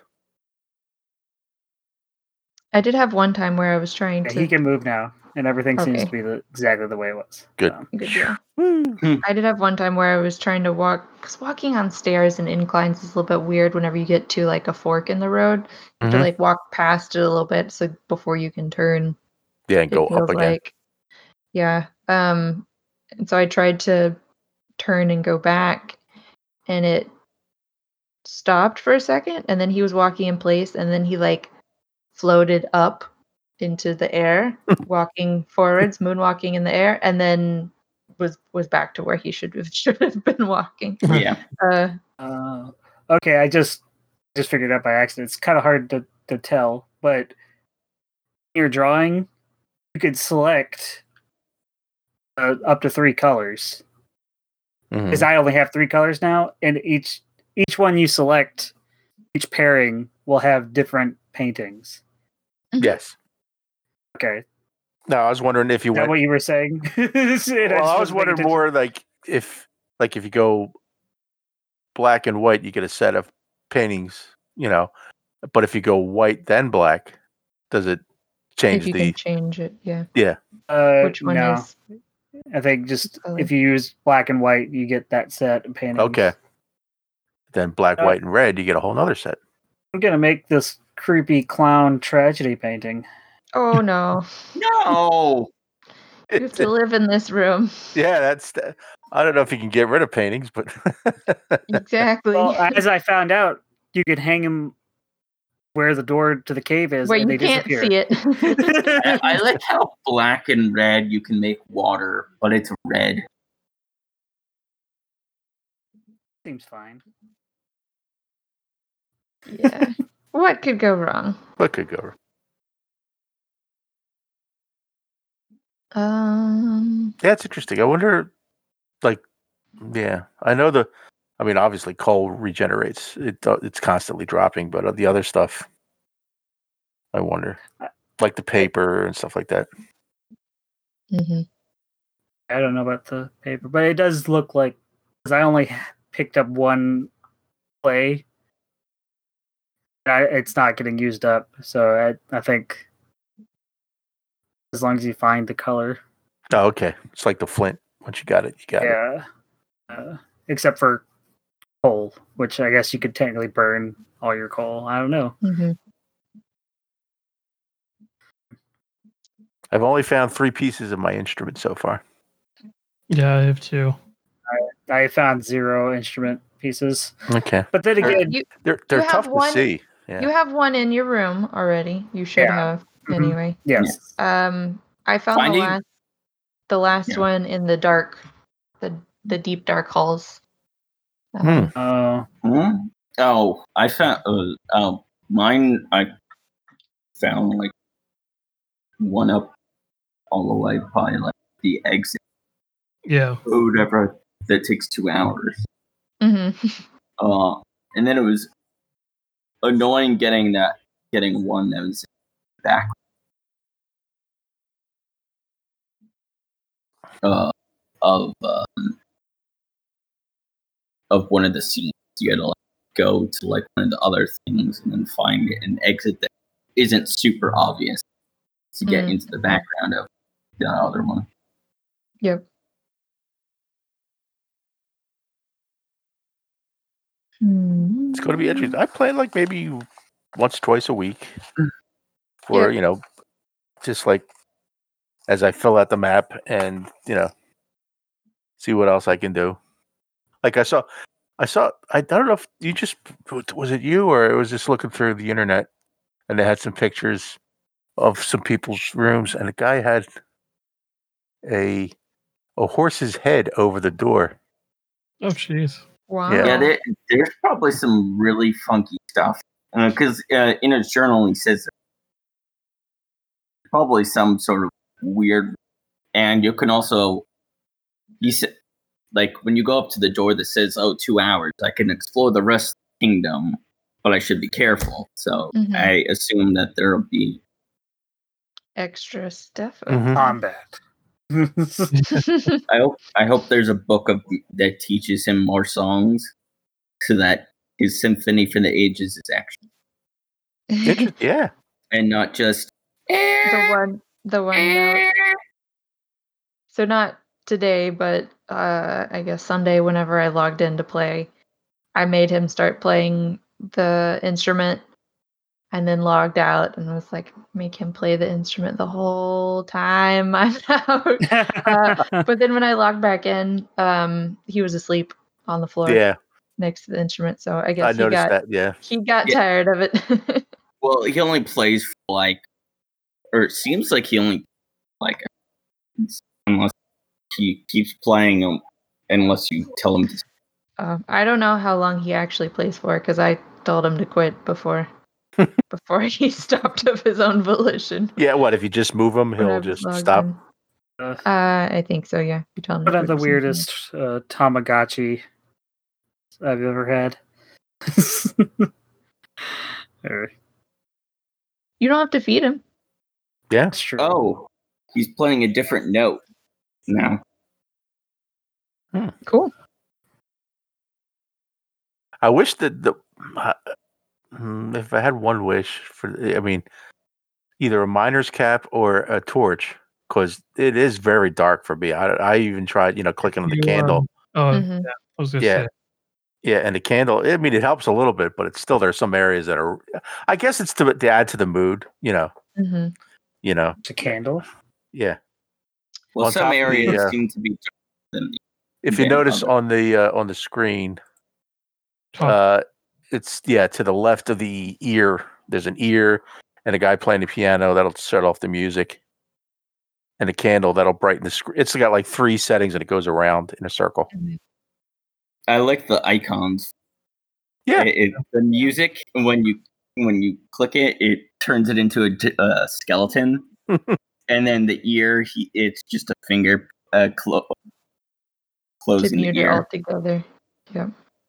I did have one time where I was trying Yeah, to. he can move now, and everything seems Okay. to be the, exactly the way it was. Good. So, Good deal. Woo. I did have one time where I was trying to walk, because walking on stairs and inclines is a little bit weird whenever you get to like a fork in the road. You have to Mhm. like walk past it a little bit so before you can turn. Yeah, and It go feels up again. like, yeah. Um, and so I tried to turn and go back, and it stopped for a second, and then he was walking in place, and then he like floated up into the air, walking forwards, moonwalking in the air, and then was was back to where he should have should have been walking. Yeah. Uh, uh, okay, I just just figured it out by accident. It's kind of hard to, to tell, but in your drawing, you could select uh, up to three colors. Mhm. Because I only have three colors now, and each each one you select, each pairing will have different paintings. Yes. Okay, No, I was wondering if you is that went. what you were saying? And I just Well, I was wasn't paying wondering attention. more like if, like, if you go black and white, you get a set of paintings, you know. But if you go white then black, does it change if you the? can change it, yeah. Yeah. Uh, Which one no. is? I think just color? if you use black and white, you get that set of paintings. Okay. Then black, Uh, white, and red, you get a whole nother set. I'm gonna make this creepy clown tragedy painting. Oh no, No. you have to live in this room. Yeah, that's. The, I don't know if you can get rid of paintings, but Exactly. Well, as I found out, you could hang them where the door to the cave is, Where and you they can't disappear. see it. I, I like how black and red you can make water, but it's red. Seems fine. Yeah. What could go wrong? what could go? wrong? Um. Yeah, it's interesting. I wonder, like, yeah, I know the. I mean, obviously, coal regenerates. It do- it's constantly dropping, but uh, the other stuff, I wonder, like the paper and stuff like that. Mhm. I don't know about the paper, but it does look like because I only picked up one play. I, it's not getting used up. So I, I think as long as you find the color, Oh, okay. It's like the flint. Once you got it, you got it. yeah. Uh, except for coal, which I guess you could technically burn all your coal. I don't know. Mm-hmm. I've only found three pieces of my instrument so far. Yeah, I have two. I found zero instrument pieces, Okay. but then again, You They're they're have tough one- to see. Yeah. you have one in your room already. You should Yeah. have Mhm. anyway. yes, Um, I found Finding- the last the last Yeah. one in the dark, the the deep dark halls. Hmm. Um, oh, Hmm? Oh, I found. Uh, oh, mine. I found like one up all the way by like the exit Yeah. or whatever. That takes two hours. mhm. Uh, and then it was annoying getting that, getting one that was back. Uh, of um, of one of the scenes, you had to like, go to like one of the other things and then find an exit that isn't super obvious to get Mm. into the background of the other one. Yep. Hmm. It's going to be interesting. I play like maybe once, twice a week, for Yeah. you know, just like as I fill out the map and you know, see what else I can do. Like I saw, I saw. I don't know if you just was it you or it was just looking through the internet, and they had some pictures of some people's rooms, and a guy had a a horse's head over the door. Oh, jeez. Wow. Yeah. Yeah, there, there's probably some really funky stuff because uh, in his journal he says probably some sort of weird, and you can also he said like when you go up to the door that says oh two hours, I can explore the rest of the kingdom, but I should be careful. So Mhm. I assume that there'll be Extra stuff. Mhm. combat. I hope I hope there's a book of that teaches him more songs, so that his symphony for the ages is actually Inter- yeah. and not just the one the one note. So not today, but uh I guess Sunday whenever I logged in to play, I made him start playing the instrument and then logged out and was like, make him play the instrument the whole time I'm out. Uh, but then when I logged back in, um he was asleep on the floor Yeah. next to the instrument. So I guess I he noticed got that. Yeah. he got Yeah. tired of it. well, he only plays for like, or it seems like he only like unless he keeps playing them, unless you tell him to. Uh, I don't know how long he actually plays for because I told him to quit before before he stopped of his own volition. Yeah. What if you just move him? when I He'll was just logged stop. in. Uh, Uh, I think so. Yeah, you told him. to One of quit the or something. weirdest uh, Tamagotchi I've ever had. Or- You don't have to feed him. Yeah. That's true. Oh, he's playing a different note now. Cool. I wish that the uh, mm, if I had one wish for, I mean, either a miner's cap or a torch, because it is very dark for me. I, I even tried, you know, clicking on the You, candle. um, Oh, Mhm. I was gonna Yeah. say. Yeah, and the candle. I mean, it helps a little bit, but it's still there's some areas that are. I guess it's to, to add to the mood. You know. Mhm. You know. It's a candle. Yeah. Well, On some top of the, areas uh, seem to be darker than the If you Yeah, notice other- on the uh, on the screen, Top. uh, it's yeah to the left of the ear. There's an ear and a guy playing the piano that'll set off the music, and a candle that'll brighten the screen. It's got like three settings and it goes around in a circle. I like the icons. Yeah. It, it- the music when you when you click it, it turns it into a, d- a skeleton, and then the ear, he, it's just a finger uh, clo- To closing mute the it all ear. together. Yep.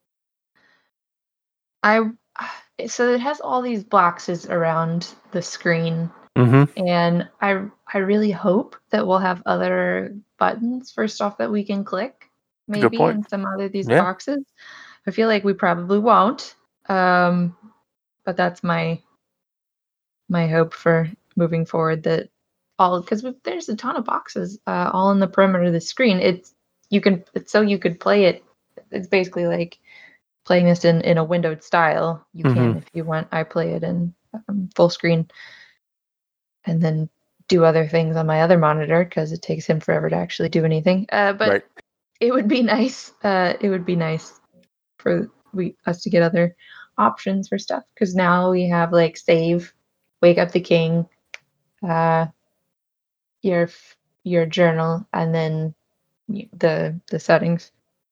I so it has all these boxes around the screen, Mm-hmm. and I I really hope that we'll have other buttons for stuff that we can click. Good Maybe point. in some other of these Yeah. boxes. I feel like we probably won't. Um, but that's my my hope for moving forward. That all because there's a ton of boxes uh, all in the perimeter of the screen. It's you can it's so you could play it. It's basically like playing this in, in a windowed style. You can Mhm. if you want. I play it in um, full screen, and then do other things on my other monitor because it takes him forever to actually do anything. Uh, but Right. it would be nice. Uh, it would be nice for we us to get other options for stuff because now we have like save, wake up the king, uh, your f- your journal, and then y- the the settings.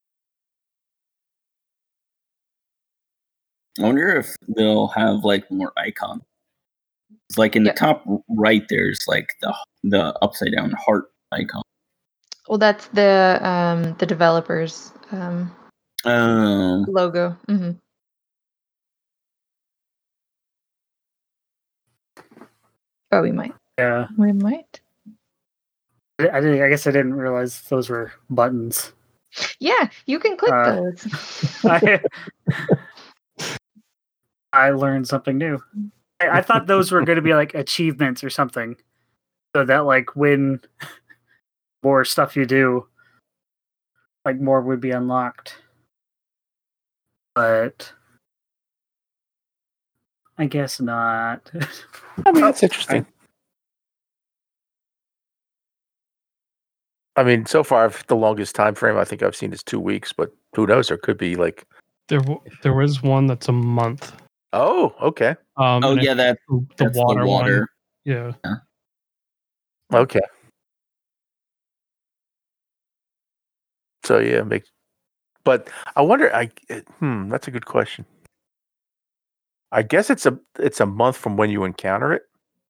I wonder if they'll have like more icons. It's like in Yep. the top right, there's like the the upside down heart icon. Well, that's the um the developers um Um, logo. hmm Oh, we might. Yeah, We might. I, I didn't. I guess I didn't realize those were buttons. Yeah, you can click Uh, those. I, I learned something new. I, I thought those were going to be like achievements or something, so that like when more stuff you do, like more would be unlocked. But I guess not. I mean, that's interesting. I mean, so far, I've- the longest time frame I think I've seen is two weeks, but who knows? There could be like, There, w- there was one that's a month. oh, okay, Um, oh and I yeah, that think the that's water, the water. one. Yeah. okay. So yeah, make. But I wonder. I hmm, that's a good question. I guess it's a it's a month from when you encounter it.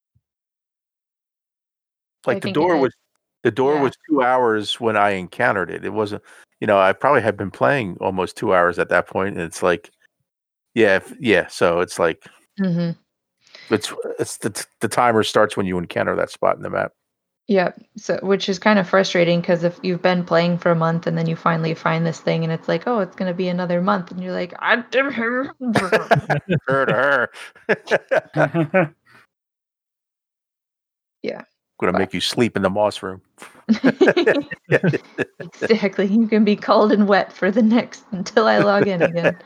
Like I the think door it was the door Yeah. was two hours when I encountered it. It wasn't. You know, I probably had been playing almost two hours at that point, and it's like, yeah, if, yeah. So it's like hmm it's it's the the timer starts when you encounter that spot in the map. Yeah. So, which is kind of frustrating because if you've been playing for a month and then you finally find this thing and it's like, oh, it's going to be another month, and you're like, I didn't remember. Her to her. Yeah. Gonna But- make you sleep in the moss room. Exactly. You can be cold and wet for the next until I log in again.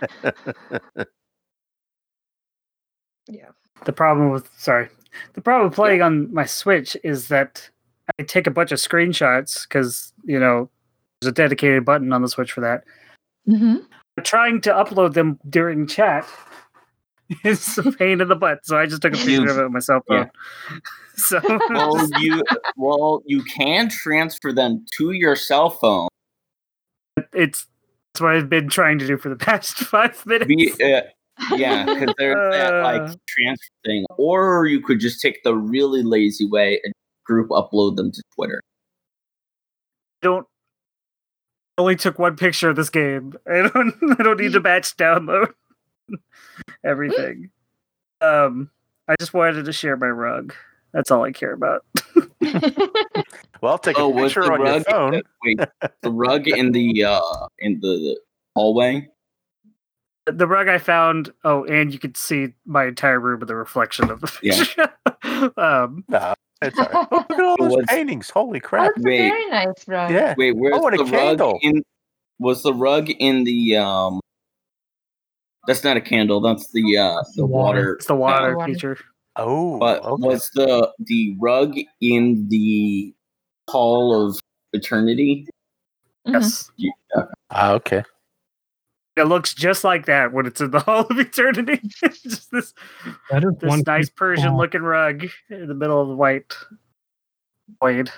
Yeah. The problem with sorry, the problem with playing on my Switch is that I take a bunch of screenshots because you know there's a dedicated button on the Switch for that. hmm But trying to upload them during chat is a pain in the butt, so I just took a picture You- of it with my cell phone. So Well, you well you can transfer them to your cell phone. it's that's what I've been trying to do for the past five minutes. Be, uh, yeah, because there's that like Uh. transfer thing, or you could just take the really lazy way and group upload them to Twitter. don't I only took one picture of this game. I don't I don't need to batch download everything. Um I just wanted to share my rug. That's all I care about. Well, take a Oh, was picture the on your rug? phone. Wait, the rug in the uh in the hallway? The rug I found, oh, and you could see my entire room with the reflection of the Yeah. picture. um No, it's all right. Oh, look at all those Was- paintings. Holy Oh, crap. it's a Wait. very nice rug. Yeah. Wait, where's Oh, and a the rug candle. in? Was the rug in the um? That's not a candle. That's the uh the water. it's the water Water. feature. Oh, But okay. was the the rug in the Hall of Eternity? Mhm. Yes. Yeah. Ah, okay. It looks just like that when it's in the Hall of Eternity. It's just this That is this one nice big Persian flaw. looking rug in the middle of the white void.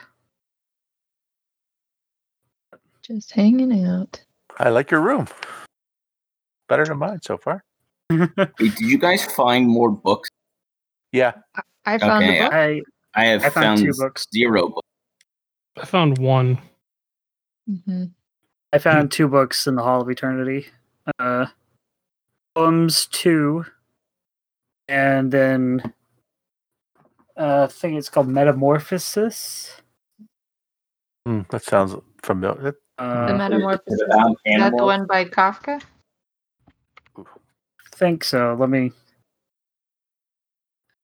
Just hanging out. I like your room. Better than mine so far. Wait, did you guys find more books? Yeah. I found Okay, a book. I I have I found found two books. zero books. I found one. hmm I found two books in the Hall of Eternity. Uh, Poems two, and then uh, I think it's called Metamorphosis. Hmm, that sounds familiar. The Uh, Metamorphosis. Is About that the animals? one by Kafka? think so. Let me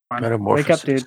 Come on, Wake Metamorphosis. up, dude.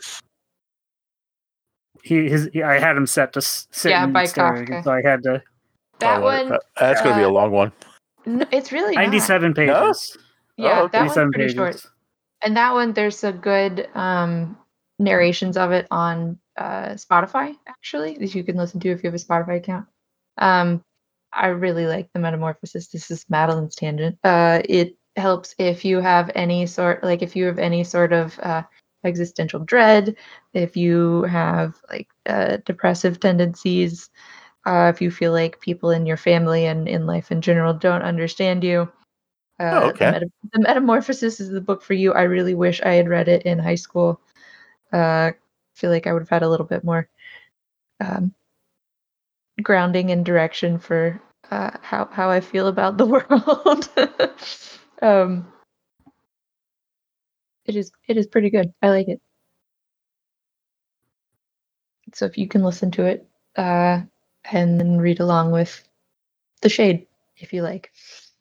He, his, he, I had him set to s- sit Yeah, and by stare, Kafka. so I had to. That Oh, one, uh, that's going to be a uh, long one. n- it's really not. ninety-seven pages. Yeah, Oh, okay. that one's ninety-seven pretty pages. short. And that one, there's a good um, narrations of it on uh, Spotify, actually, that you can listen to if you have a Spotify account. Um, I really like the Metamorphosis. This is Madeline's tangent. Uh, it helps if you have any sort, like if you have any sort of uh, existential dread, if you have like uh, depressive tendencies, uh, if you feel like people in your family and in life in general don't understand you. Uh, Oh, the, okay. Meta- the Metamorphosis is the book for you. I really wish I had read it in high school. Uh, feel like I would have had a little bit more um, grounding and direction for uh, how how I feel about the world. um, it is it is pretty good. I like it. So if you can listen to it uh, and then read along with The Shade, if you like.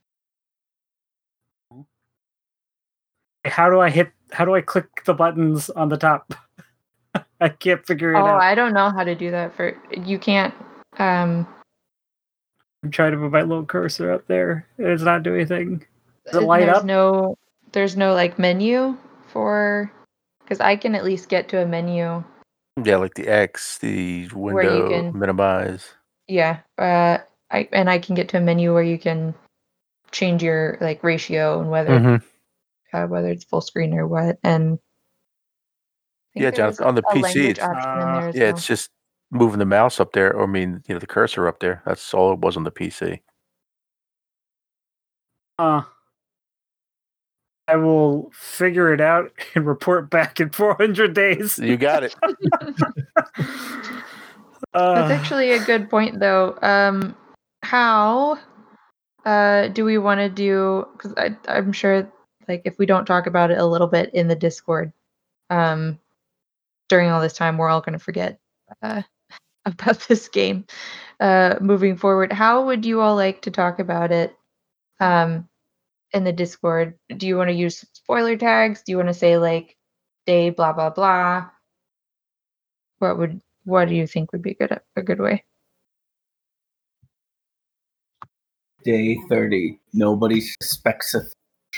How do I hit? How do I click the buttons on the top? I can't figure it Oh, out. I don't know how to do that. For you can't. Um, I'm trying to move my little cursor up there. It's not doing anything. Does it light there's up? no there's no like menu for because I can at least get to a menu Yeah, like the X, the where you window, can minimize. yeah uh I and I can get to a menu where you can change your like ratio and whether Mm-hmm. uh, whether it's full screen or what and I think Yeah, there is Jonathan, on the a P C, language it's, option in Uh, there as yeah, well. it's just moving the mouse up there, or I mean, you know, the cursor up there. That's all it was on the P C. Uh, I will figure it out and report back in four hundred days. You got it. Uh, That's actually a good point though. Um how uh do we want to do because I I'm sure like if we don't talk about it a little bit in the Discord um during all this time we're all going to forget uh, about this game uh moving forward. How would you all like to talk about it um in the Discord? Do you want to use spoiler tags? Do you want to say like day blah blah blah? What would what do you think would be good a good way? Day thirty. Nobody suspects a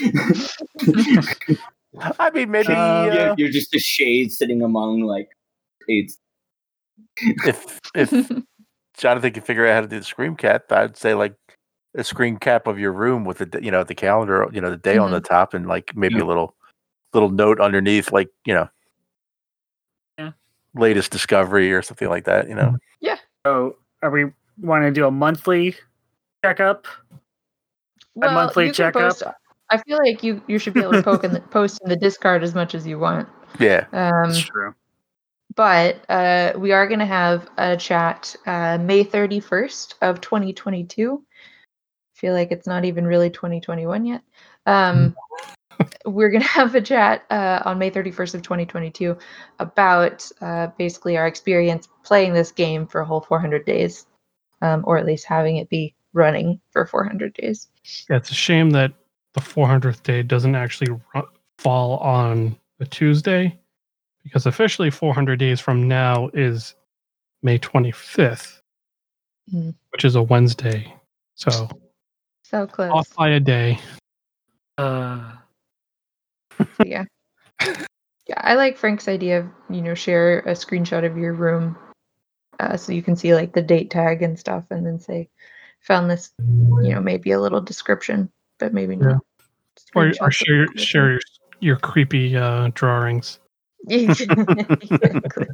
I mean, maybe Um, uh, you're, you're just a shade sitting among like AIDS. if if Jonathan can figure out how to do the screen cap, I'd say like a screen cap of your room with the you know the calendar, you know, the day on the top, and like maybe Yeah. a little little note underneath, like you know, Yeah. latest discovery or something like that. You know, so, are we want to do a monthly checkup? Well, monthly you can checkup? post. I feel like you you should be able to poke in the, post in the Discord as much as you want. yeah. Um, true. but uh, we are going to have a chat uh, May thirty-first of twenty twenty-two. I feel like it's not even really twenty twenty-one yet. Um, we're going to have a chat uh, on May thirty-first of twenty twenty-two about uh, basically our experience playing this game for a whole four hundred days, um, or at least having it be running for four hundred days. Yeah, it's a shame that the four hundredth day doesn't actually ru- fall on a Tuesday, because officially four hundred days from now is May twenty-fifth, Mm. which is a Wednesday. So So close. off by a day. Uh, So, yeah. Yeah, I like Frank's idea of, you know, share a screenshot of your room uh, so you can see like the date tag and stuff and then say, found this, you know, maybe a little description, but maybe Yeah. not. Or, Screenshots or of share, the share your, your creepy uh, drawings. Exactly.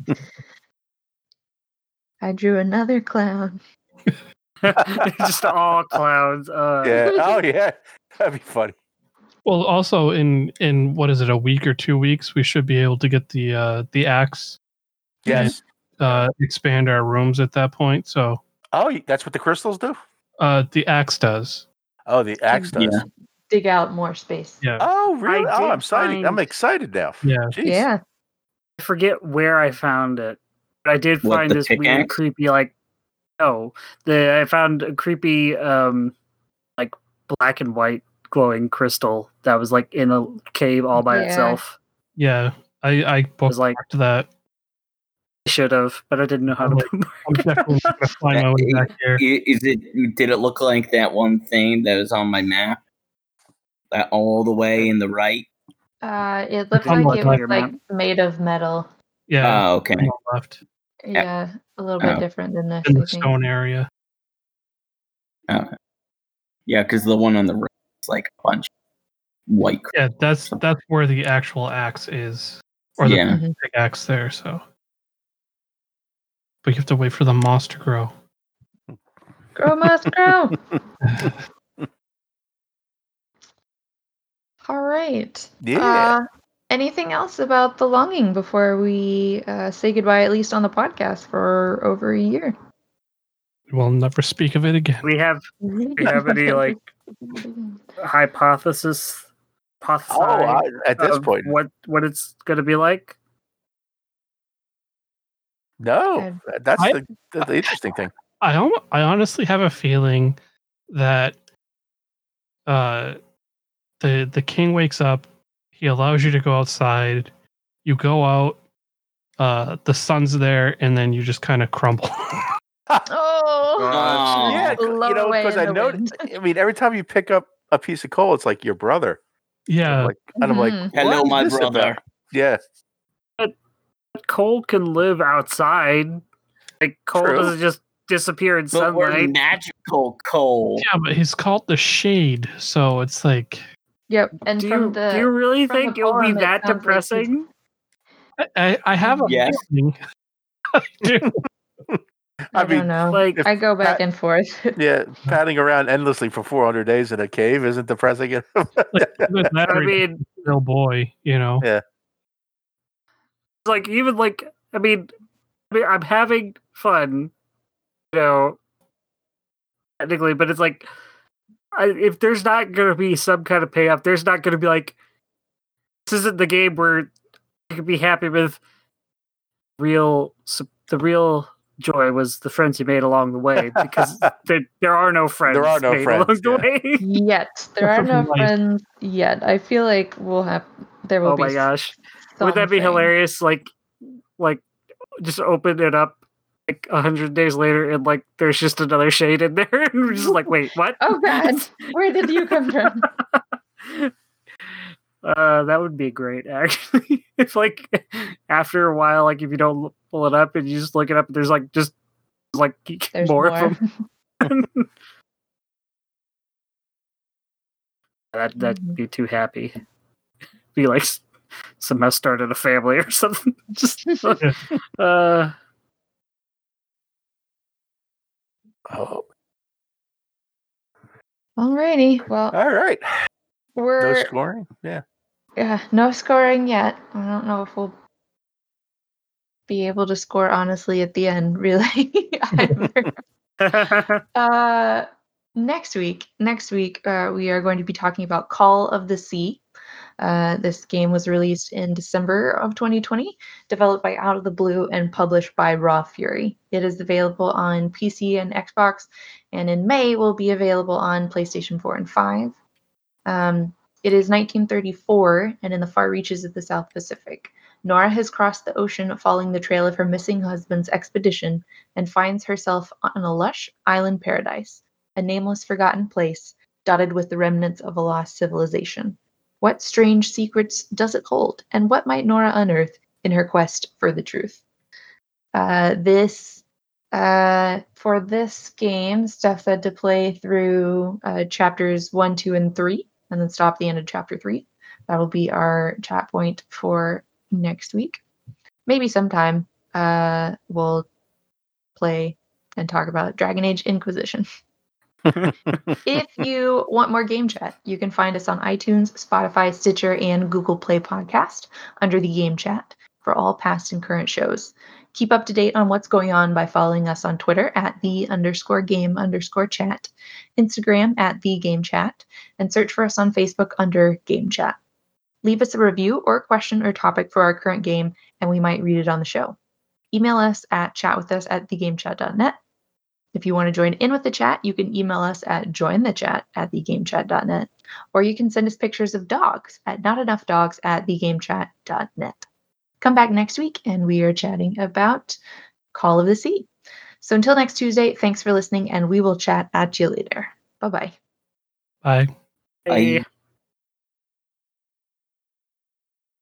I drew another clown. just all clowns. Uh, Yeah. Oh, yeah. That'd be funny. Well, also in in what is it, a week or two weeks, we should be able to get the uh, the axe, Yes. uh, expand our rooms at that point. So Oh, y- that's what the crystals do. uh, the axe does. Oh, the axe does. Yeah. Dig out more space. Yeah, Oh, really? I Oh, did I'm excited. I'm find- excited now. Yeah. Jeez. Yeah. I forget where I found it, but I did What, find the this weird, pickaxe? creepy, like, no, the I found a creepy, um, like black and white glowing crystal that was like in a cave all by Yeah. itself. yeah. I I was like- bookmarked that. I should have, but I didn't know how I'm to. like- I'm definitely not gonna find my way back here. I- Is it? Did it look like that one thing that was on my map? That all the way in the right. Uh, it looked on like it the was your like map. made of metal. Yeah, Oh, okay. on the left Yeah, a little bit Oh. different than this. in I the think. stone area. Yeah, because the one on the right is like a bunch of white. crap. Yeah, that's that's where the actual axe is, or the Yeah. Mhm. big axe there. So, but you have to wait for the moss to grow. Grow must grow. All right. Yeah. Uh, anything else about the longing before we uh, say goodbye, at least on the podcast, for over a year? We'll never speak of it again. We have Do you have any, like, hypothesis. Oh, hypothesize I, at this of point, what what it's going to be like. no. That's I- the, the, the interesting thing. I al- I honestly have a feeling that uh the the king wakes up, he allows you to go outside, you go out, uh the sun's there, and then you just kind of crumble. Oh, Oh. Yeah, c- blow you know, away because in I the noticed. wind. I mean, every time you pick up a piece of coal, it's like your brother. yeah, Like, and I'm like, Mhm. Hello, what is my this brother. about? Yeah, Coal can live outside. Like coal True. doesn't just disappear in But we're sunlight. magical coal. yeah, but he's called the shade, so it's like Yep, and Do from you the do you really from think the it will be poem, it that sounds like he's- depressing? I, I, I have a Yes. feeling. I do. I, I don't mean, know. like- I go back Pat- and forth. yeah. Padding around endlessly for four hundred days in a cave isn't depressing. Like, even that I or he's mean, a real boy, you know. Yeah. like even like I mean, I mean, I'm having fun, you know, technically, but it's like I, if there's not going to be some kind of payoff, there's not going to be like this isn't the game where you can be happy with real sup- the real joy was the friends you made along the way because there, there are no friends There are no made friends, along the yeah. way. Yet there are no Life. friends yet. I feel like we'll have. There will Oh be. my gosh. Would that be something. hilarious? Like, like, just open it up like a hundred days later, and like, there's just another shade in there, and we're just like, wait, what? Oh God, where did you come from? uh, that would be great, actually. If like after a while, like if you don't l- pull it up and you just look it up, there's like just like There's more, more. of them. That that'd Mhm. be too happy. Be like s- somehow started a family or something. Just uh. Oh, Alrighty. Well, all right. No we're scoring. Yeah. yeah, no scoring yet. I don't know if we'll be able to score honestly at the end. Really. either. Uh, next week, next week, uh, we are going to be talking about Call of the Sea. Uh, this game was released in December of twenty twenty, developed by Out of the Blue and published by Raw Fury. It is available on P C and Xbox, and in May will be available on PlayStation four and five. Um, it is nineteen thirty-four, and in the far reaches of the South Pacific. Nora has crossed the ocean following the trail of her missing husband's expedition and finds herself on a lush island paradise, a nameless forgotten place dotted with the remnants of a lost civilization. What strange secrets does it hold, and what might Nora unearth in her quest for the truth? Uh, this uh, for this game, Steph said to play through uh, chapters one, two, and three, and then stop at the end of chapter three. That'll be our chat point for next week. Maybe sometime uh, we'll play and talk about Dragon Age Inquisition. If you want more game chat, you can find us on iTunes, Spotify, Stitcher, and Google Play Podcast under the Game Chat for all past and current shows. Keep up to date on what's going on by following us on Twitter at the underscore game underscore chat, Instagram at the game chat, and search for us on Facebook under Game Chat. Leave us a review or a question or topic for our current game, and we might read it on the show. Email us at chatwithus at thegamechat dot net. If you want to join in with the chat, you can email us at jointhechat at thegamechat dot net, or you can send us pictures of dogs at notenoughdogs at thegamechat dot net. come back next week and we are chatting about Call of the Sea. So until next Tuesday, thanks for listening, and we will chat at you later. Bye-bye. Bye. Hey. I